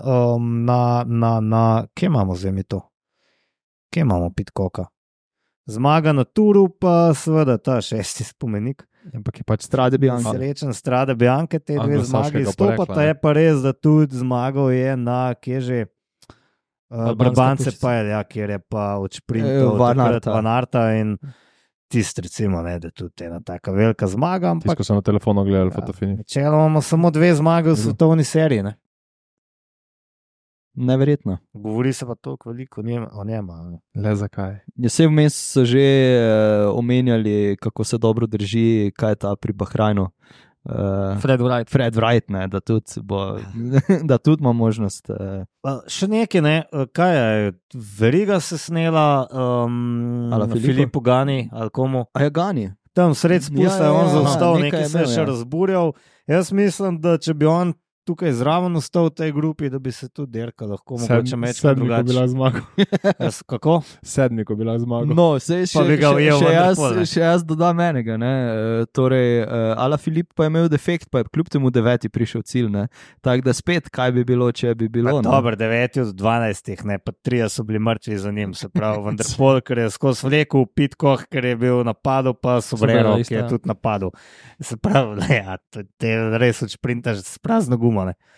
kje imamo zdaj mi to? Kje imamo Pitcocka? Zmaga na turu, pa seveda ta 6. spomenik. Ampak je pač Strade Bianche. Srečen Strade Bianche, te dve zmagi Anglosaškega izstopata, porekla, ne. je pa res, da tudi zmagal je na kje že. Albanska Brabance puščica. pa je, ja, kjer je pa odšprintal Van takrat Aerta. Van Aerta in tisti, recimo, ne, da je tudi ena taka velika zmaga, ampak tisto, ko so na telefonu gledali Ja. fotofini. načeloma imamo samo 2 zmage v svetovni seriji. Ne. Neverjetno. Govori se pa toliko veliko o njem. a ne. Le zakaj? Vse vmes so že omenjali, kako se dobro drži, kaj je ta pri Bahrajnu. Fred Wright, ne, da tudi da tudi ima možnost. Še nekaj, ne, kaj je, Veriga se snela, Filipu Gani ali komu. A je Gani? Tam sred spusta je on zaostal, nekaj se je še ja. razburjal. Jaz mislim, da če bi on tukaj zraven ostal v tej grupi, da bi se tudi Derka lahko mogoče mečkal drugače. Bila zmaga. Kako? Sedmiko bila zmaga. No, še jaz dodam enega. Ne? Torej, Ala Filip pa je imel defekt, pa je kljub temu 9. prišel cilj. Tako da spet, kaj bi bilo, če bi bilo. Dober, 9 od 12, ne? Pa 3 so bili mrtvi za njim, se pravi, Vanderpool, ker je skozi vlekel, Pitcock, ker je bil napadel, pa Sobrero, ki je tudi napadel. Se pravi, ja, te res odšprintaš s prazno gumo.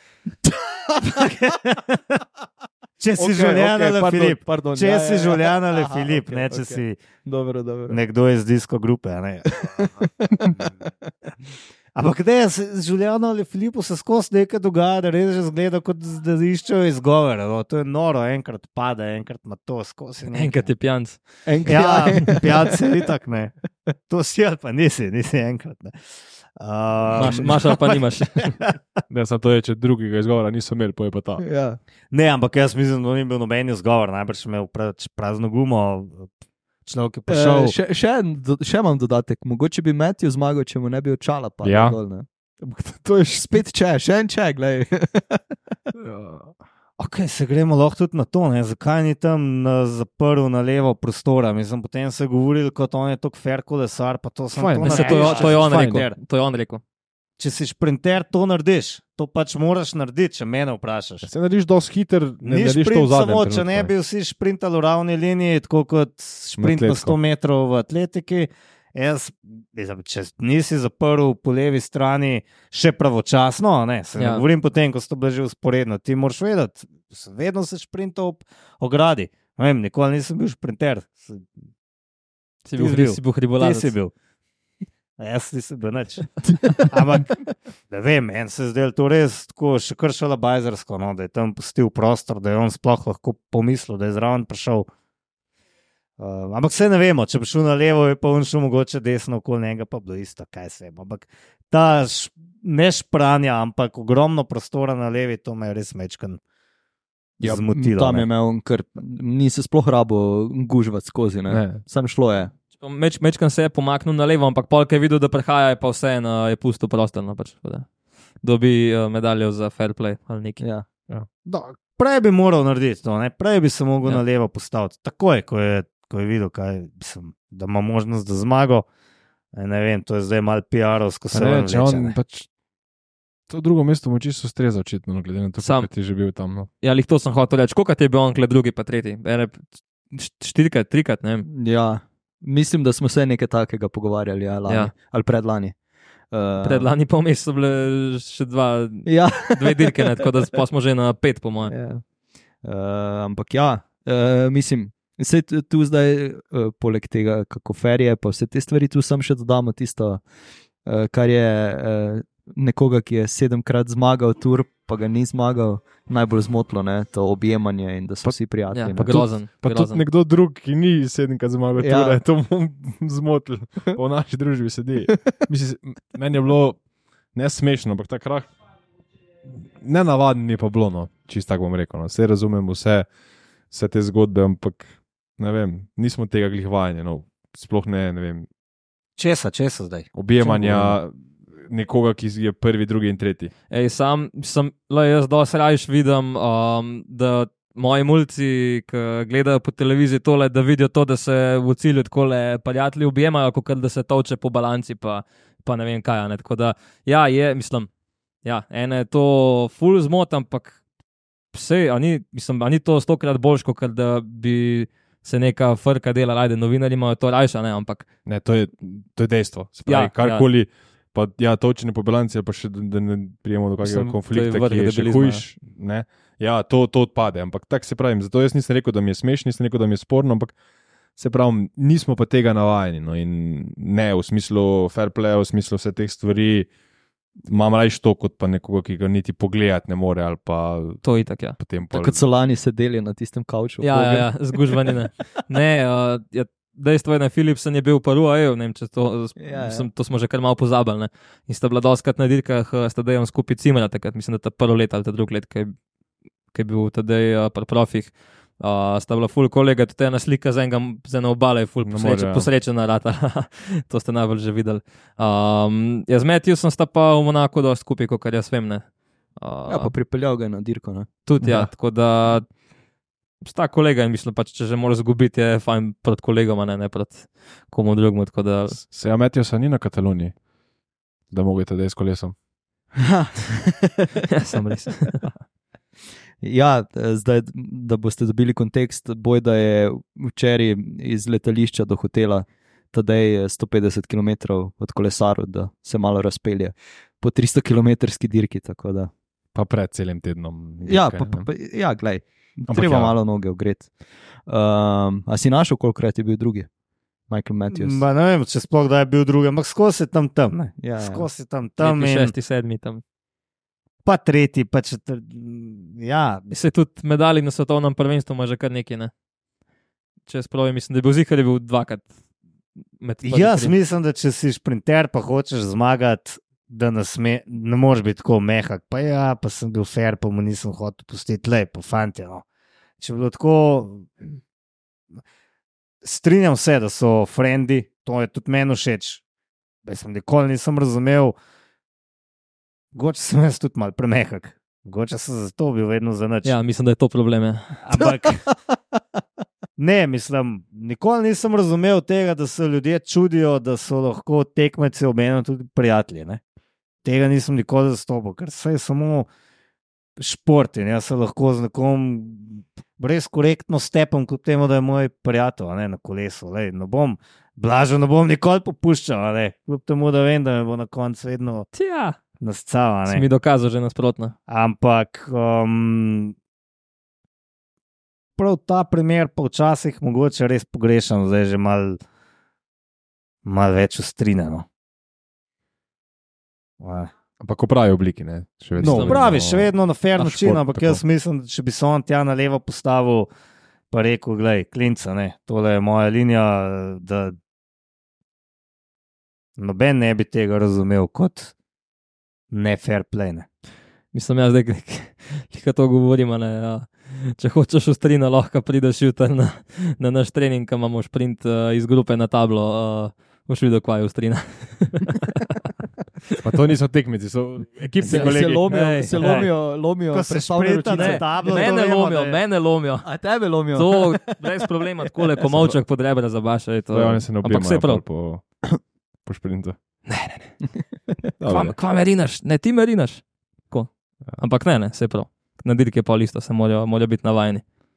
Če si Julian ali Filip, če si Julian ali Filip, ne če si dobro. Nekdo iz disko grupe. Ampak ne, z Julianom ali Filipu se skozi nekaj dogaja, da res že zgleda, kot da iščejo izgovore. No. To je noro, enkrat pade, enkrat ima to skozi. Enkrat je pijanc. Ja, pijanc je itak, ne. To si ali pa nisi enkrat, ne. Maš ali pa nimaš. Ne, samo to je, če drugega izgovora niso imeli, pa je pa ta. Ja. Ne, ampak jaz mislim, da ni bil noben izgovor, najbrž imel prazno gumo, človek je prišel. Še imam dodatek, mogoče bi Matthew zmagal, če mu ne bi očala padla. Ja. Dol, ne? To je Spet še en če, glej. Ok, se gremo lahko tudi na to, ne? Zakaj ni tam zaprl na levo prostora. Mislim, potem se je govoril, kot on je tok fair kolesar, pa to sem Fajn, to je on rekel. Če si šprinter, to narediš. To pač moraš narediti, če mene vprašaš. Se narediš dosti hiter, ne Ni narediš to v šprint zadnjem samo, trenutku. če ne bi vsi šprintali v ravni liniji, tako kot šprint na 100 metrov v atletiki. Jaz, če nisi zaprl po levi strani še pravočasno, ne govorim potem, ko so bili že usporedno, ti moraš vedeti, vedno se šprintal ob ogradi. Vem, nikoli nisem bil šprinter. Si bil hribolazec. Ti si bil. Jaz nisem bil nič. Ampak, ne vem, en se zdel to res tako še kar šalabajzersko, no, da je tam pustil prostor, da je on sploh lahko pomislil, da je zraven prišel. Ampak vse ne vemo, če bi šel na levo, je pa on šel mogoče desno okoli njega, pa bilo isto, kaj se vemo. Ampak ta ne špranja, ampak ogromno prostora na levi, to me je res mečkan zmotilo. Tam je imel, ker ni se sploh rabo gužvati skozi, ne? Sam šlo je. Mečkan se je pomaknil na levo, ampak polk je videl, da prehaja, je pa vseeno je pustil prostor, no, pač, da dobi medaljo za fair play ali nekaj. Ja. Prej bi moral narediti to, ne? Prej bi se mogel na levo postaviti. Takoj, ko je videl, da ima možnost za zmago. Ne vem, to je zdaj malo PR-ovsko se vleče. On pač to drugo mesto mu čisto ustreza očitno, glede na to, kako ti je že bil tam. No. Ja, to sem hotel reči. Koliko ti je bil on, drugi pa tretji? 4-krat, 3-krat, ne vem. Ja, mislim, da smo se nekaj takega pogovarjali, ali predlani. Predlani pa vmes so bile še dve dirke, ne, tako da pa smo že na 5, po mojem. Ampak ja, mislim, vse tu zdaj, poleg tega, kako fair je, pa vse te stvari, tu sam še dodamo tisto, kar je nekoga, ki je 7-krat zmagal tur, pa ga ni zmagal, najbolj zmotlo, ne, to objemanje in da so vsi prijatelji. Ja, pa grozen. Pa tudi nekdo drug, ki ni 7-krat zmagal tur, je to zmotlo, v naši družbi sedi. Mislim, meni je bilo nesmešno, ampak takrat nenavadno je pa bilo, no, čisto tako bom rekel. No. Vse razumem, vse te zgodbe, ampak ne vem, nismo tega glih vajeni, no, sploh ne vem. Česa zdaj? Objemanja nekoga, ki je prvi, drugi in tretji. Jaz dosti rajš vidim, da moji mulci, ki gledajo po televiziji tole, da vidijo to, da se v cilju takole prijatelji objemajo, kot da se toče po balanci, pa ne vem kaj. Ne? Tako da, ja, mislim, ene je to ful zmot, ampak a ni to 100-krat boljš, kot da bi se neka frka dela, ajde, novinarji imajo to rajša, ne, ampak... Ne, to je dejstvo. Se pravi, karkoli, pa točenje po bilanci, pa še da ne prijemo do kakega konflikta, ki je še hujš, ne. Ja, to odpade, ampak tak se pravim, zato jaz nisem rekel, da mi je smešno, nisem rekel, da mi je sporno, ampak se pravim, nismo pa tega navajeni, no, in ne, v smislu fair play, v smislu vse teh stvari, imam rajš to, kot pa nekoga, ki ga niti pogledati ne more, ali pa... To itak, ja. Kot so lani sedeli na tistem kavču. Ja, zgužvani, ne. Ne, dejstvo je, da Philipsen je bil v Peruju, ne vem, če to, Ja, ja. to smo že kar malo pozabili. Ne? In sta bila doskrat na dirkah, sta dejem skupaj cimela, takrat mislim, da ta prvo let ali ta drug let, ki je bil tedaj pri profih. Sta bila ful kolega, tudi ena slika z eno obale je ful posrečena rata. To ste najbolj že videli. Jaz Matthewsom sta pa v Monaku dosti skupaj, kot jaz vem. Ne? Ja, pa pripeljal ga je na dirko. Ne? Tudi ja, tako da sta kolega in mislim, pač, če že moraš zgubiti, je fajn pred kolegom, ne pred komu drugemu. Da... Se ja, Matthewsa ni na Kataloniji, da mogete da s kolesom. Ja, sem res. Ja, zdaj, da boste dobili kontekst, Bojda je včeraj iz letališča do hotela, tedaj 150 km od kolesarov, da se malo razpelje po 300 km dirki. Da. Pa pred celim tednom. Ja, dirke, ja, glej, treba malo noge ogreti. A si našel, kolikrat je bil drugi? Michael Matthews. Ne vem, če sploh da je bil drugi, ampak skozi je tam. Ja, skozi je tam. 6, 7 tam. Pa tretji, pa četrti. Ja. Se tudi medalji na svetovnem prvenstvu ima že kar nekaj, ne? Če sploh mislim, da je bil zihar, je bil dvakrat. Jaz mislim, da če si šprinter, pa hočeš zmagati, da ne moreš biti tako mehak. Pa ja, pa sem bil fair, pa mu nisem hotel pustiti lepo, fantje. No. Če bi bilo tako, strinjam se, da so frendi, to je tudi meni všeč. Jaz sem nikoli nisem razumel, goče sem jaz tudi mal premehak. Goče sem zato bil vedno za nič. Ja, mislim, da je to problem. Ampak ne, mislim, nikoli nisem razumel tega, da se ljudje čudijo, da so lahko tekmeci obenem tudi prijatelji. Ne? Tega nisem nikoli zastopil, ker vse je samo šport in jaz se lahko z nekom res korektno stepam kot temu, da je moj prijatelj, ne, na kolesu. Lej, ne bom nikoli popuščal, kljub temu, da vem, da me bo na koncu vedno nascava. Si mi dokazal že nasprotno. Ampak prav ta primer pa včasih mogoče res pogrešam, zdaj že malo več ostrine. No. Ampak v pravi obliki, ne? Še vedno na fair način, ampak jaz mislim, da če bi se on tja na levo postavil, pa rekel, glej, klinca, ne, tole je moja linija, da noben ne bi tega razumel kot ne fair play. Ne. Mislim, jaz zdaj, ki to govorimo, ne, ja. Če hočeš ostrino, lahko prideš jutri na naš trening, ko imamo šprint iz grupe na tablo, boš videl, kaj je ostrina. Pa to niso tekmici, so ekipni kolegi. Se lomijo, ko se šprita na tablo. Mene lomijo. A tebe lomijo? To brez problema, tako le pomalček pod rebra zabašajo. Oni se ne objemajo po šprintu. Ne. Kva me rinaš? Ne, ti me rinaš. Ja. Ampak ne, se prav. Na dirki je pa listo, se morajo biti navajeni.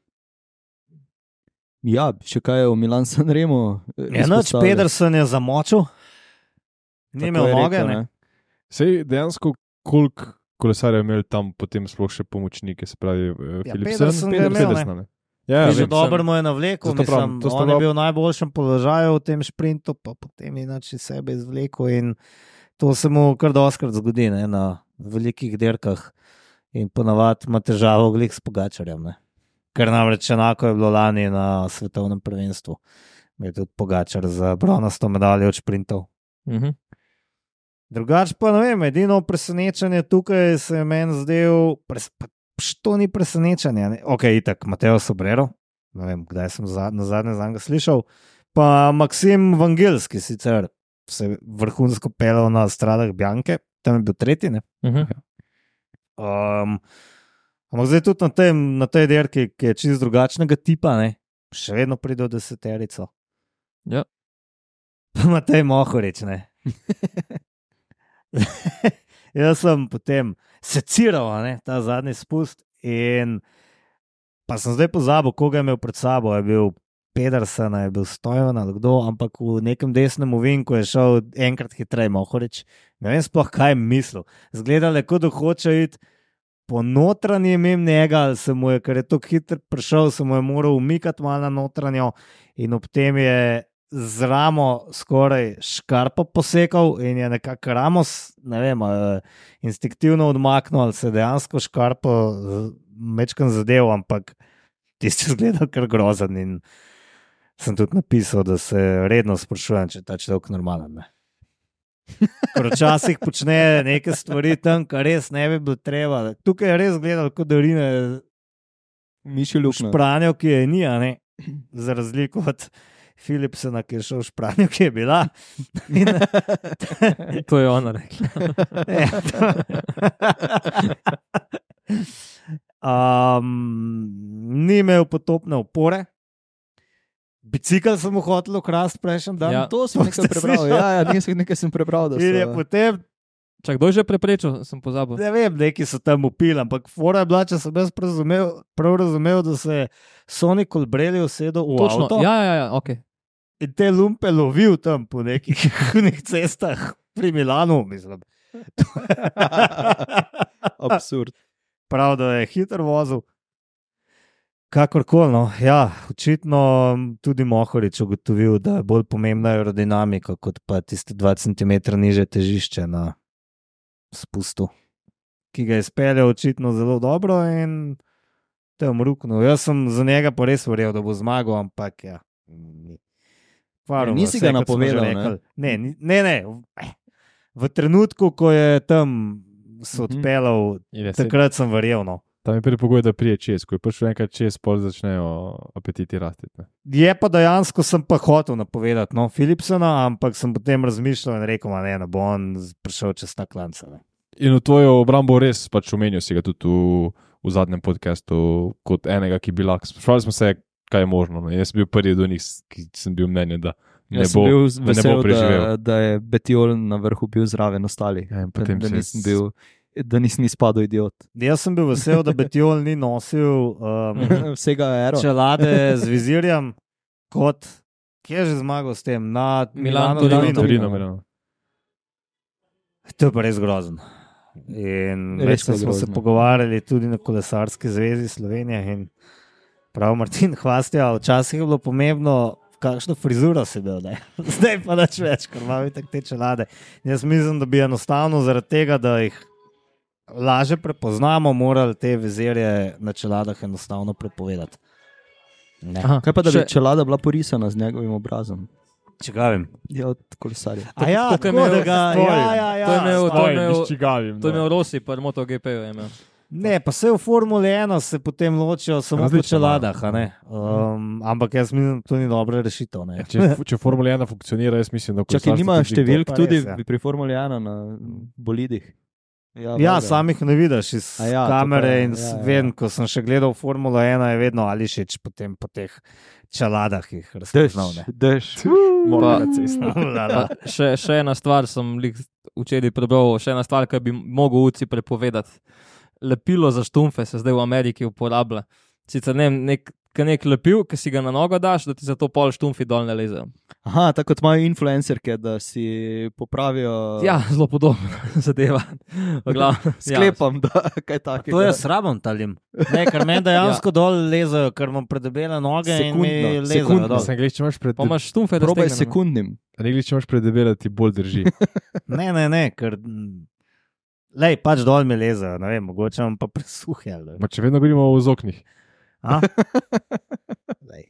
Ja, še kaj je v Milan San Remo? Enoč Pedersen je zamočil. Ni imel noge, ne? Sej dejansko, koliko kolesarjev je imel tam potem sploh še pomočnike, se pravi Philipsen? Pedersen, ne? Ja, že dobro mu je navlekel, mislim, on je bil v najboljšem položaju v tem šprintu, pa potem inače sebe izvlekel in to se mu kar doskrat zgodi, ne, na velikih dirkah in ponavadi ima težavo glih s Pogačarjem, ne. Ker namreč enako je bilo lani na svetovnem prvenstvu. Je tudi Pogačar za bronasto medaljo od šprintov. Drugač pa ne vem, edino presenečenje tukaj se je meni zdel, što ni presenečenje, ne? Ok, itak, Mateo Sobrero, ne vem, kdaj sem na zadnje za njega slišal, pa Maksim Vangilski sicer se vrhunsko pelal na stradah Bianke, tam je bil tretji, ne? Ampak zdaj tudi na tej dirki, ki je čisto drugačnega tipa, ne? Še vedno pride v deseterico. Ja. Pa Matej Mohorič, ne? Jaz sem potem seciral, ne, ta zadnji spust in pa sem zdaj pozabil, koga je imel pred sabo, je bil Pedersen, je bil Stojan ali kdo, ampak v nekem desnem ovinku je šel enkrat hitreje Mohorič. Ne vem sploh, kaj je mislil. Zgledal je, kot da hoče iti po notranji mimo njega, ker je tako hitro prišel, se mu je moral umikati malo na notranjo in ob tem je z ramo skoraj škarpo posekal in je nekako ramo, ne vem, instinktivno odmaknil, ali se dejansko škarpo mečkan zadev, ampak tisti zgleda kar grozen in sem tudi napisal, da se redno sprašujem, če je ta človek normalen. Ne? Ker včasih počne neke stvari tam, kar res ne bi bilo treba. Tukaj je res gledal, kot da rine Miši luknjo. špranjo, ki je ni, a ne? Za razliko od Philipsona, ki je šel v špranjo, ki je bila. In, To je ona rekla. Ni imel potopne opore. Bicikl sem mu hotel ukrasti prejšnji dan. Ja. To sem nekaj prebral. Ja, nekaj sem prebral. Da In je so, potem, Čak, kdo je že preprečil, sem pozabil. ne vem, neki so tam upili, ampak fora je bila, če sem jaz prav razumel, da se je Sony Colbrelli usedel v Točno, avto ja, ok. in te lumpe lovil tam po nekih cestah pri Milanu, mislim. absurd. Prav, da je hiter vozil. Kakorkoli, no. Ja, očitno tudi Mohorič ugotovil, da je bolj pomembna aerodinamika, kot pa tiste 2 cm niže težišče na spustu, ki ga je speljal očitno zelo dobro in te omruknil. Jaz sem za njega pa res verjel, da bo zmagal, ampak ja. Kvarom, Nisi vse, ga kot smo že napovedal, rekli. Ne. V trenutku, ko je tam se odpeljal, takrat sem verjel. No. Tam je predpogoj, da prije čez, ko je prišel enkrat čez, pol začnejo apetiti rasti. Je pa dejansko sem pa hotel napovedati Philipsona, ampak sem potem razmišljal in rekel, ne bo on prišel čez na klanca. Ne. In v tvojo obrambo res pač omenil si ga tudi v zadnjem podcastu kot enega, ki bi lahko. Sprašvali smo se, kaj je možno. Ne. Jaz sem bil prvi do njih, ki sem bil mnenja, da ne Jaz bo, sem bil da ne bo vesel, preživel. da je Betiol na vrhu bil zraven ostalih. Ja, in potem da se je nisem bil, da nisem izpadel idiot. Jaz sem bil vesel, da Betiol ni nosil Vsega aero. čelade z vizirjem, kot kje je že zmagal s tem, na Milan, Milanu, Torino. Torino. To je pa res grozno. In Res večkrat je smo se grozno. pogovarjali tudi na Kolesarski zvezi Slovenije in prav Martin Hvastja, včasih je bilo pomembno, kakšno frizuro si bil, ne? Zdaj pa nič več, ker imamo tako te čelade. In jaz mislim, da bi enostavno zaradi tega, da jih lažje prepoznamo, morali te vizirje na čeladah enostavno prepovedati. Ne. Aha, Kaj pa, da bi še- čelada bila porisana z njegovim obrazom? Če ga vem. Ja, od kolesarja. A ja, tako je tako da imel- ga, ja. To je imel- to je imel- Ščigavim. To je imel Rossi, pa MotoGP-ju je imel. Ne, pa se v Formuli 1 se potem ločijo samo po Različno čeladah, a ne? Ampak jaz mislim, da to ni dobra rešitev, ne? Če Formula 1 funkcionira, jaz mislim, da Čakaj, nima kolesarstvo tudi številk pa tudi res, ja. pri Formuli 1 na bolidih? Ja, valjda. samih ne vidiš iz A ja, to kamere pa je, in ja. vem, ko sem še gledal Formulo 1, je vedno ali všeč potem po teh čeladah jih razpoznal. ne. Dež. Pa- La, la. Pa še ena stvar sem včeraj prebral, še ena stvar, ki bi mogel UCI prepovedati. Lepilo za štumfe se zdaj v Ameriki uporablja. Sicer ne, nek lepil, ki si ga na nogo daš, da ti zato pol štumfi dol ne lezejo. Aha, tako kot imajo influencerke, da si popravijo. Ja, zelo podobno zadeva. V glavnem, Sklepam, da kaj takega. To je sramom talim. Ne, ker meni dejansko dol lezejo, ker imam predebele noge in mi Sekundno, lezejo sekundno. dol. Sem gledal, če imaš Pa imaš štumfe, da Probaj stegnene. sekundnim. če imaš predebele, ti bolj drži. Ne, ker lej, pač dol mi lezejo, ne vem, mogoče imam pa presuhe. ali- Ma če vedno govorimo o vzoknih. A? Lej.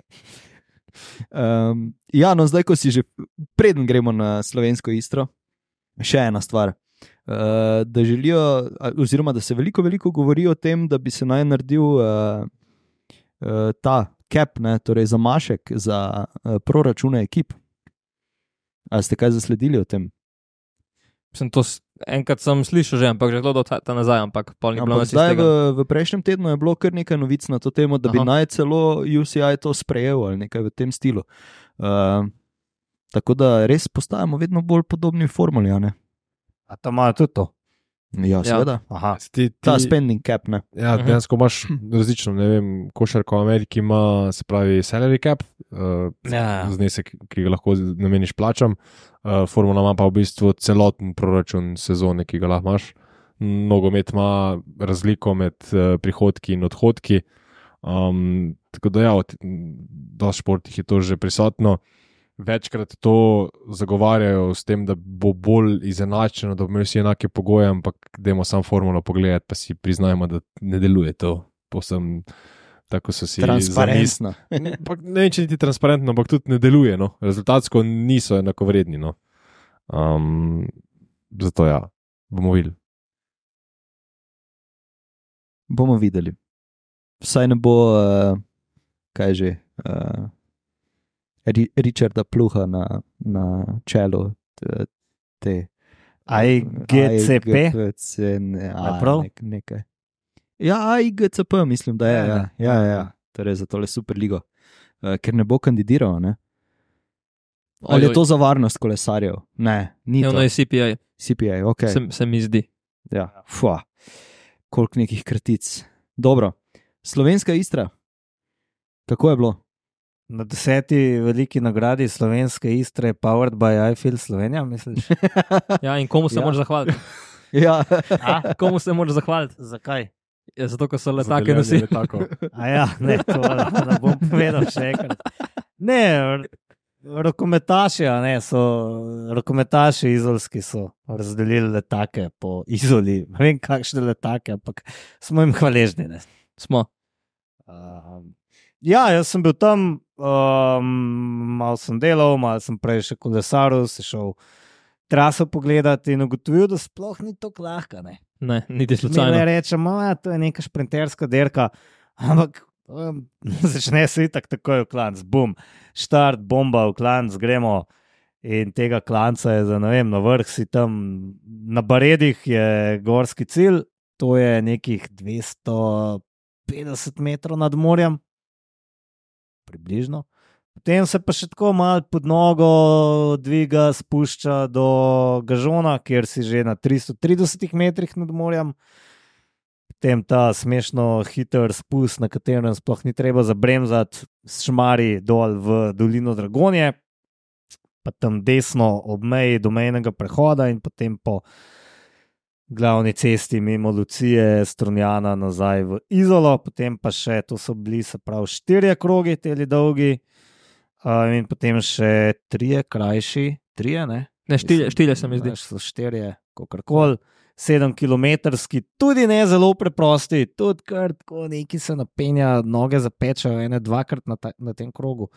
Ja, no zdaj, ko si že, preden gremo na slovensko Istro, še ena stvar. Da želijo, oziroma da se veliko govori o tem, da bi se naj naredil ta cap, ne, torej zamašek za proračune ekip. Ali ste kaj zasledili o tem? Enkrat sem slišal že, ampak že zelo dolgo nazaj, ampak pol ni bilo Ampak nas zdaj istega. v prejšnjem tednu je bilo kar nekaj novic na to temo, da bi Aha. naj celo UCI to sprejel ali nekaj v tem stilu. Tako da res postajamo vedno bolj podobni formuli. A ne? A tam imajo tudi to? Ja, seveda. Aha. Ta spending cap. Ne? Ja, dejansko imaš različno, ne vem, košarka v Ameriki ima, se pravi, salary cap, Ja. znesek, ki ga lahko nameniš plačam, formula ima pa v bistvu celoten proračun sezone, ki ga lahko imaš. Nogomet ima razliko med prihodki in odhodki, tako da ja, v športih je to že prisotno. Večkrat to zagovarjajo s tem, da bo bolj izenačeno, da bomo vsi enake pogoje, ampak dajmo samo formulo pogledati, pa si priznajmo, da ne deluje to povsem tako so si Transparentno. Ne vem, če niti transparentno, ampak tudi ne deluje. No. Rezultatsko niso enakovredni. No. Zato ja, bomo videli. Bomo videli. Vsaj ne bo, kaj že, Richarda Pluha na čelu te. IGCP? Prav? Nekaj. Ja, IGCP mislim, da je. Ja. Torej za tole Superligo. Ker ne bo kandidiral, ne? Ali je to za varnost kolesarjev? Ne, ni to. Ono je CPA. CPA, ok. Se mi zdi. Ja, koliko nekih kratic. Dobro, Slovenska Istra. Kako je bilo? Na 10. veliki nagradi Slovenske Istre, powered by iFeel Slovenija, misliš? Ja, in komu se moraš zahvaliti? Ja. Komu se moraš zahvaliti? Zakaj? Ja, zato, ker so letake nosili. Ne, to ne bom povedal še enkrat. Ne, rokometaši izolski so razdelili letake po Izoli. Ne vem, kakšne letake, ampak smo jim hvaležni. Ne? Smo. Ja, jaz sem bil tam, malo sem delal, malo sem prej še kolesaril, se šel traso pogledati in ugotovil, da sploh ni tako lahka. Ne, niti slučajno. Mi rečemo, to je neka šprinterska derka, ampak začne se itak takoj v klanc, bum, štart, bomba v klanc, gremo in tega klanca je za, ne vem, na vrh si tam, na Baredih je gorski cilj, to je nekih 250 metrov nad morjem, približno. Potem se pa še tako malo pod nogo dviga, spušča do Gažona, kjer si že na 330 metrih nad morjem. Potem ta smešno hiter spust, na katerem sploh ni treba zabremzati, šmari dol v dolino Dragonje, pa tam desno ob meji do mejnega prehoda in potem po glavni cesti mimo Lucije, Strunjana nazaj v Izolo, potem pa še, to so bili, se pravi, 4 krogi, teli dolgi, in potem še 3 krajši, 3, ne? Ne, 4 se mi zdi. So 4, kakorkoli, 7-kilometrski, tudi ne zelo preprosti, tudi kar tako neki se napenja, noge zapečajo, 2-krat na tem krogu.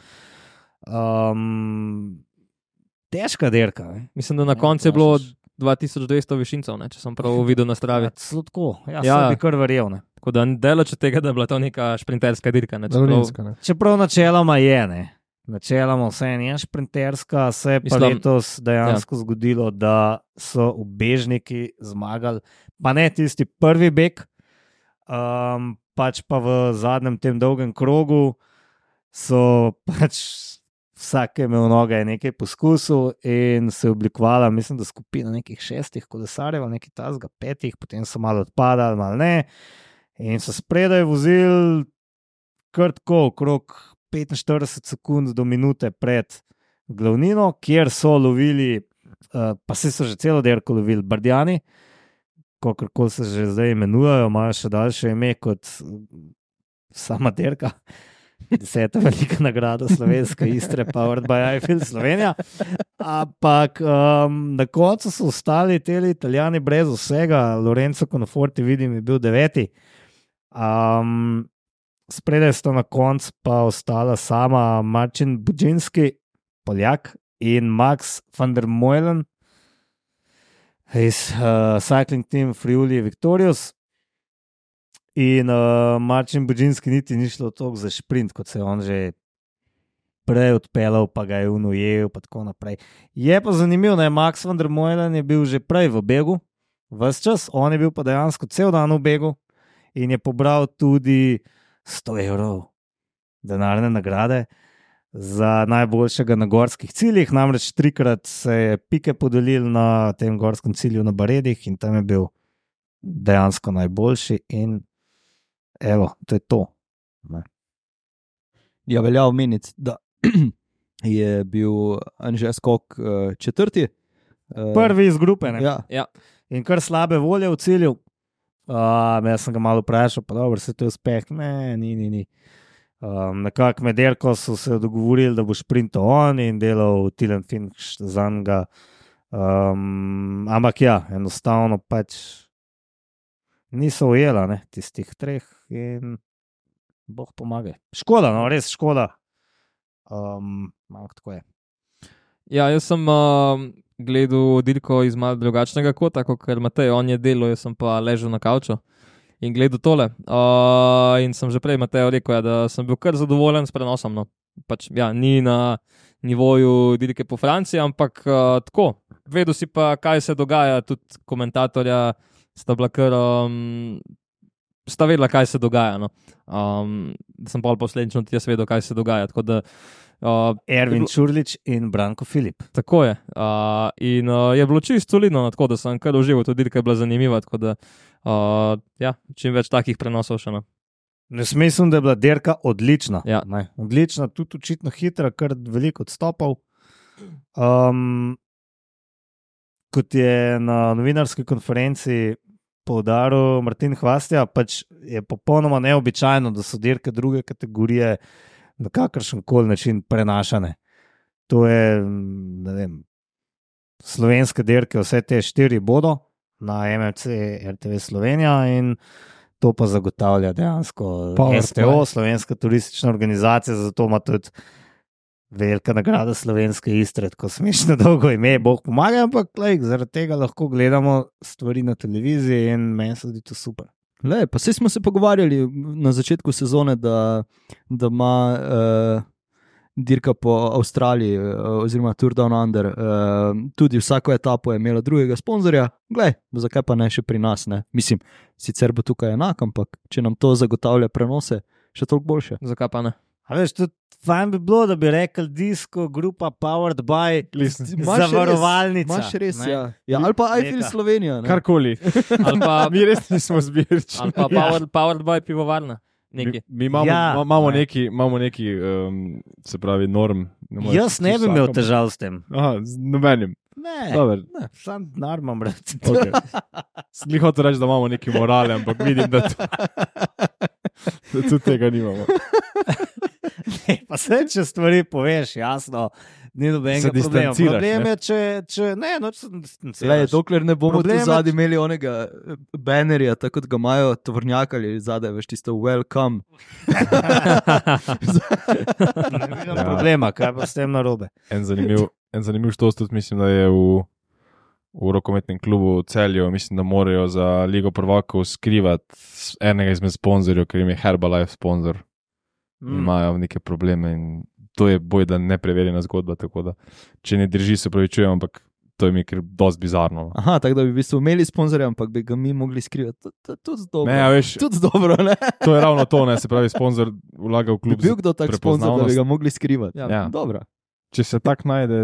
Težka derka. Mislim, da na koncu je bilo 2200 višincev, ne, če sem prav videl na Stravi. Sladko, ja, bi kar verjel. Ne. Tako da delač od tega, da je bila to neka šprinterska dirka. Ne, čeprav načeloma je, ne. Načeloma vse je šprinterska, se je pa letos dejansko zgodilo, da so ubežniki zmagali, pa ne tisti prvi beg, pač pa v zadnjem tem dolgem krogu so pač vsak je imel noge nekaj poskusil in se je oblikovala, mislim, da skupina nekih 6 kolesarjev, nekaj tazga 5, potem so malo odpadali, malo ne, in so spredaj vozili krtko okrog 45 sekund do minute pred glavnino, kjer so lovili, pa se so že celo derko lovili, Bardjani, kakorkoli se že zdaj imenujejo, imajo še daljše ime kot sama derka. 10. velika nagrada Slovenske Istre, powered by iFeel Slovenija. Ampak na koncu so ostali teli Italijani brez vsega, Lorenzo Conforti, vidim, je bil 9. Spredaj sta na koncu pa ostala sama Marcin Budzinski, Poljak, in Max van der Meulen iz Cycling Team Friuli Victorious. In Marcin Budzinski niti ni šlo toliko za šprint, kot se je on že prej odpeljal, pa ga je unujel, pa tako naprej. Je pa zanimivo, da je Max van der Meulen je bil že prej v begu, ves čas, on je bil pa dejansko cel dan v begu in je pobral tudi 100 evrov denarne nagrade za najboljšega na gorskih ciljih, namreč 3-krat se je pike podelil na tem gorskem cilju na Baredih in tam je bil dejansko najboljši in evo, to je to. Ne. Ja, velja omeniti, da je bil Anže Skok 4. Prvi iz grupe, ne? Ja. In kar slabe volje v cilju. Jaz sem ga malo vprašal, pa dobro, se to je uspeh. Ne, ni. Nekako med derko so se dogovorili, da bo šprintal on in delal Tilen Finch za njega. Ampak ja, enostavno pač niso ujela, ne, tistih 3 in Bog pomaga. Škoda, no, res škoda. Tako je. Ja, jaz sem gledal dirko iz malo drugačnega kota, kot Matej, on je delal, jaz sem pa ležal na kavču in gledal tole. In sem že prej Mateju rekel, da sem bil kar zadovoljen s prenosom. No. Pač, ja, ni na nivoju dirke po Franciji, ampak tako. Vedel si pa, kaj se dogaja, tudi komentatorja sta bila kar... sta vedela, kaj se dogaja. No. Sem pa posledično tudi jaz vedel, kaj se dogaja. Tako da, Ervin Čurlič in Branko Filip. Tako je. In je bilo čisto solidno, no, tako da sem kar užival, tudi dirka je bila zanimiva. Tako da, ja, čim več takih prenosov še. No. Jaz mislim, da je bila dirka odlična. Ja. Odlična, tudi očitno hitra, kar veliko odstopov. Kot je na novinarski konferenci poudaril Martin Hvastija, pač je popolnoma neobičajno, da so dirke druge kategorije na kakršen koli način prenašane. To je, ne vem, slovenske dirke, vse te 4 bodo na MMC RTV Slovenija in to pa zagotavlja dejansko STO, Slovenska turistična organizacija, zato ima tudi velika nagrada Slovenske Istre, tako smešno dolgo ime, Bog pomaga, ampak zaradi tega lahko gledamo stvari na televiziji in meni se zdi to super. Pa saj smo se pogovarjali na začetku sezone, da ima dirka po Avstraliji oziroma Tour Down Under, tudi vsako etapo je imela drugega sponzorja. Zakaj pa ne še pri nas? Ne? Mislim, sicer bo tukaj enak, ampak če nam to zagotavlja prenose, še toliko boljše. Zakaj pa ne? A veš, tudi fajn bi bilo, da bi rekel Disco grupa Powered by zavarovalnica. Imaš res, ja. Ali pa Eiffel Slovenija. Ne? Karkoli. Mi res nismo zbirči. Ali pa Powered by pivovarna. Mi imamo neki, se pravi, norm. Jaz ne bi imel težav s tem. Aha, z nobenim. Ne, sam normam reči. Okay. Ni hotel reči, da imamo neki morale, ampak vidim, da tudi tega nimamo. Pa se, če stvari poveš, jasno, ni nobenega problema. Problem je, če ne, dokler ne bomo tu zadnji imeli onega banerja, tako da ga imajo tovornjak ali zadaj, veš, tisto welcome. Ne vidim problema, kaj pa s tem narobe. En zanimiv štos tudi mislim, da je v rokometnem klubu Celju, mislim, da morajo za Ligo prvakov skrivati enega izmed sponzorjev, ker jim je Herbalife sponzor. Imajo neke probleme in to je bojda nepreverjena zgodba, tako da če ne drži, se pravičujem, ampak to je mi kar dosti bizarno. Aha, tako da bi v bistvu imeli sponzorja, ampak bi ga mi mogli skrivati. Tudi dobro. Ne, veš, tudi dobro, ne? To je ravno to, ne, se pravi, sponzor vlaga v klub. Bi bil kdo tak sponzor, da bi ga mogli skrivati. Ja. Dobro. Če se tak najde...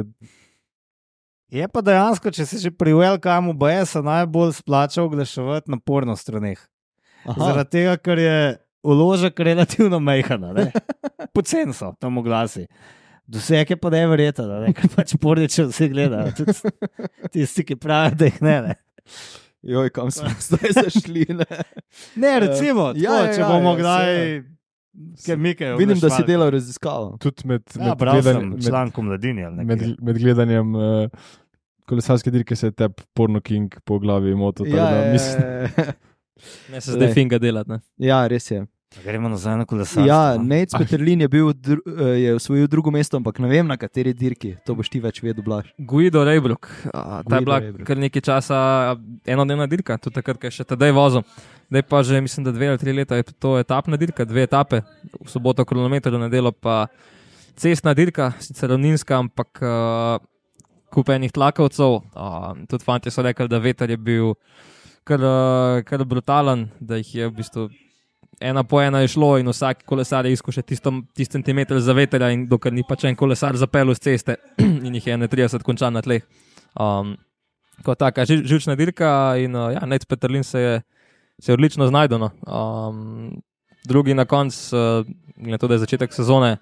Je pa dejansko, če se že pri Welcome BS najbolj splača oglaševati na porno straneh. Zaradi tega, ker je vložek relativno mejhana, pocen so tam oglasi. Doseg je pa neverjeten, ker pač porniče vsi gledajo, tudi tisti, ki pravijo, da jih ne. Joj, kam smo zdaj zašli, ne? Ne, recimo, če bomo kdaj... Vidim, da si delal raziskavo. Tudi med člankom Mladini. Med gledanjem kolesarske dirke se je tep porno king po glavi moto. Ne se zdaj finga delati, ne? Ja, res je. Gremo nazaj na kolesarstvo. Ja, Nejc Peterlin je osvojil drugo mesto, ampak ne vem, na kateri dirki. To boš ti več vedel, Blaž. Guido Rejbrok. Ta je bila kar nekaj časa enodnevna dirka, tudi takrat, kaj še tedaj vozil. Zdaj pa že, mislim, da 2 ali 3 leta je to etapna dirka, 2 etape, v soboto kronometer, v nedeljo pa cestna dirka, sicer ravninska, ampak kup enih tlakovcev. Tudi fantje so rekli, da veter je bil kar brutalen, da jih je v bistvu ena po ena je šlo in vsak kolesar je izkušal tisti centimeter za veterja in dokler ni pač en kolesar zapeljal z ceste in jih je 30 končal na tleh. Kot taka živčna dirka in Nejc Peterlin se je odlično znašel. No. Drugi na koncu, glede to, da je začetek sezone,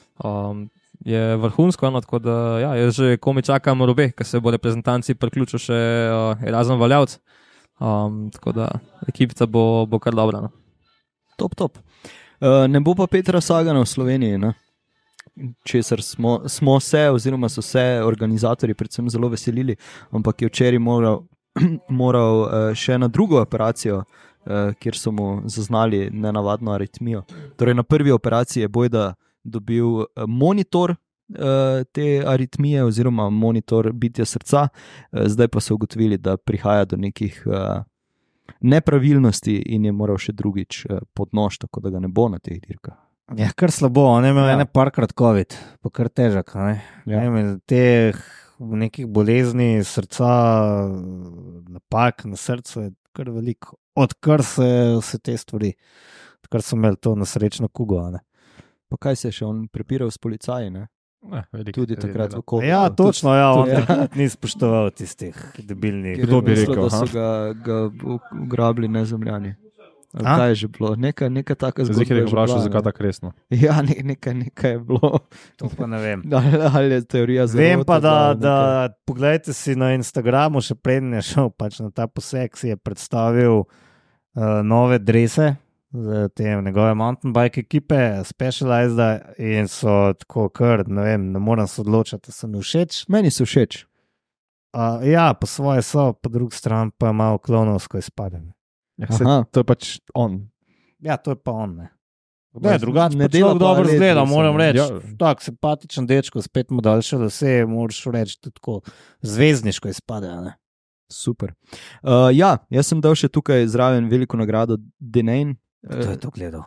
je vrhunsko, no, tako da jaz že komi čakam robe, ker se bo reprezentanci priključil še Erasmus Valjavc. Tako da ekipica bo kar dobra. No. Top. Ne bo pa Petra Sagana v Sloveniji, ne? Česar smo se, oziroma so se organizatorji predvsem zelo veselili, ampak je včeraj moral še na drugo operacijo kjer so mu zaznali nenavadno aritmijo. Torej, na prvi operaciji je bojda dobil monitor te aritmije oziroma monitor bitja srca, zdaj pa so ugotovili, da prihaja do nekih nepravilnosti in je moral še drugič pod nož, tako da ga ne bo na teh dirkah. Ja, kar slabo, on je imel ene parkrat COVID, pa kar težak. Teh nekih bolezni srca, napak na srcu je kar veliko, odkar se te stvari, odkar so imeli to nesrečno kugo. Pa kaj se je še on prepiral s policaji, ne? Tudi takrat v COVID. Ja, točno, on takrat ni spoštoval tistih debilnih. Kdo bi rekel? Da so ga ugrabili nezemljani. Kaj je že bilo? Nekaj taka zgodba. Zdaj je vprašal, zakaj tako resno. Ja, nekaj je bilo. To pa ne vem. Ali je teorija zarote? Vem pa, da pogledajte si na Instagramu, še preden je šel pač na ta poseg, si je predstavil nove drese za te njegove mountain bike ekipe, Specialized, in so tako kar, ne vem, ne moram se odločiti, da so mi všeč. Meni so všeč. Ja, po svoje so, po drugi strani pa malo klonovsko izpadene. To je pač on. Ja, to je pa on, ne. Drugače pa človek dobro zgleda, moram reči. Tak simpatičen dečko, spet mu daljše lase, moraš reči, tako zvezdniško izpade, ne. Super. Ja, jaz sem dal še tukaj zraven veliko nagrado Denane. Kdo je to gledal?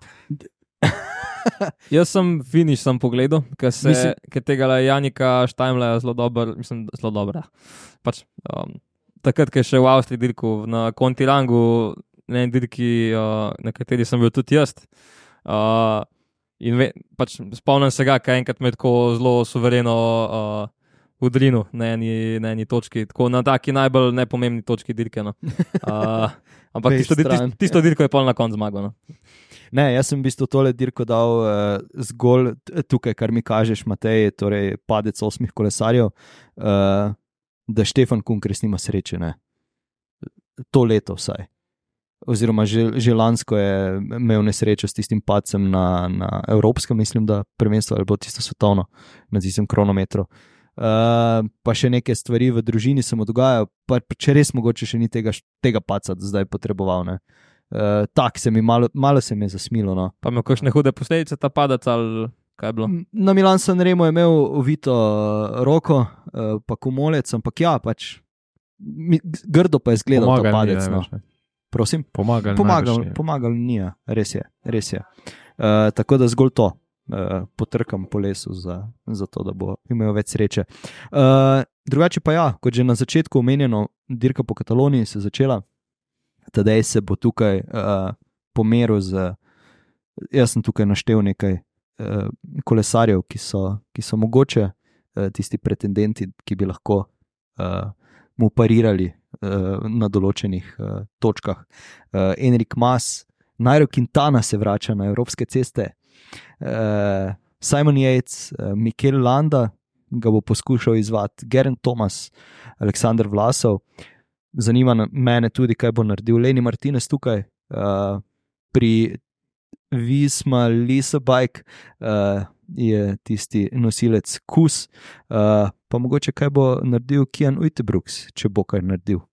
Jaz sem finiš pogledal, ker tega Janika Štajmla je zelo dobro. Pač, takrat, ko je še v Avstriji dirku na Contirangu, na eni dirki, na kateri sem bil tudi jaz. Pač spomnim se ga, kaj enkrat me tako zelo suvereno udrinu na eni točki, tako na taki najbolj nepomembni točki dirke. No. Ampak tisto dirko je pol na koncu zmagal. No. Ne, jaz sem v bistvu tole dirko dal zgolj tukaj, kar mi kažeš, Matej, torej padec 8 kolesarjev, da Štefan Kunk res nima sreče, ne. To leto vsaj. Oziroma že lansko je imel nesrečo s tistim padcem na evropskem, mislim, da prvenstvo ali bo tisto svetovno na tistem kronometru. Pa še neke stvari v družini se mu dogajajo, pa če res mogoče še ni tega paca zdaj potreboval, ne. Tak se mi malo se mi je zasmilo, no. Pa imel kakšne hude posledice ta padec ali kaj je bilo? Na Milan-San Remo je imel ovito roko, pa komolec, ampak ja, pač grdo pa je izgledal ta padec, no. Prosim? Pomagal ni, res je. Tako da zgolj to. Potrkam po lesu za to, da bo imel več sreče. Drugače pa ja, kot že na začetku omenjeno, dirka po Kataloniji se je začela, tedaj se bo tukaj pomeril jaz sem tukaj naštel nekaj kolesarjev, ki so mogoče tisti pretendenti, ki bi lahko mu parirali na določenih točkah. Enric Mas, Nairo Quintana se vrača na evropske ceste, Simon Yates, Mikel Landa ga bo poskušal izvati, Geraint Thomas, Aleksander Vlasov. Zanima mene tudi, kaj bo naredil Lenny Martinez tukaj. Pri Visma Lisa Bike je tisti nosilec Kus, pa mogoče kaj bo naredil Kian Uijtdebroeks, če bo kaj naredil.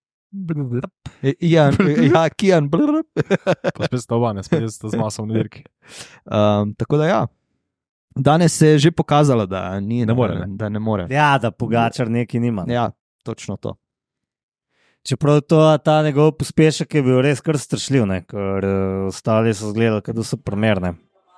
Ja, Kian. Pospestova, ne spet z masom na dirki. Tako da ja, danes se je že pokazalo, da ne more. Ja, da Pogačar neki nima. Ja, točno to. Čeprav ta njegov pospešek je bil res kar strašljiv, ne? Ker ostali so zgledali, da so primerne.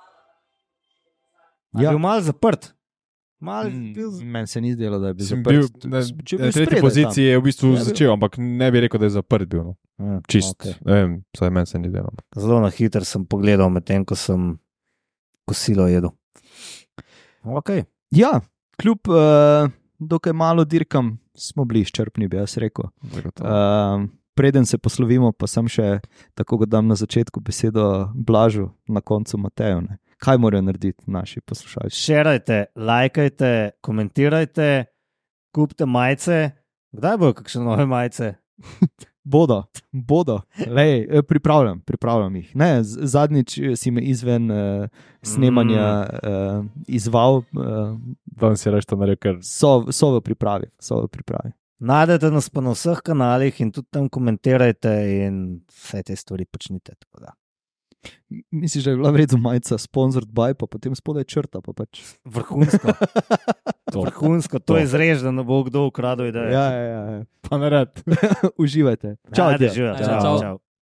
Ja. Bil malo zaprt. Meni se ni zdelo, da je bil zaprt. Na tretji poziciji je v bistvu začel, ampak ne bi rekel, da je zaprt bil. No. Čist, okay. Ne vem, saj meni se ni zdelo. Zelo na hiter sem pogledal med tem, ko sem kosilo jedel. Okay. Ja, kljub dokaj malo dirkam, smo bili izčrpni, bi jaz rekel. Preden se poslovimo, pa sem še, tako kot dam na začetku besedo Blažu, na koncu Mateju. Ne? Kaj morajo narediti naši poslušalci? Šerajte, lajkajte, komentirajte, kupite majice. Kdaj bojo kakšne nove majice? Bodo. Lej, pripravljam jih. Ne, zadnjič si me izven snemanja izval. Danes si reči to naredil, ker... So v pripravi. Najdete nas pa na vseh kanalih in tudi tam komentirajte in vse te stvari počnite. Tako da. Misliš, da je bila vredna majica sponsored by, pa potem spodaj črta, pa pač. Vrhunsko. Vrhunsko, to je zrež, da ne bo kdo ukradel ideje. Ja. Pa nared. Uživajte. Čau, Ajde, Tija. živjo. Čau. Čau.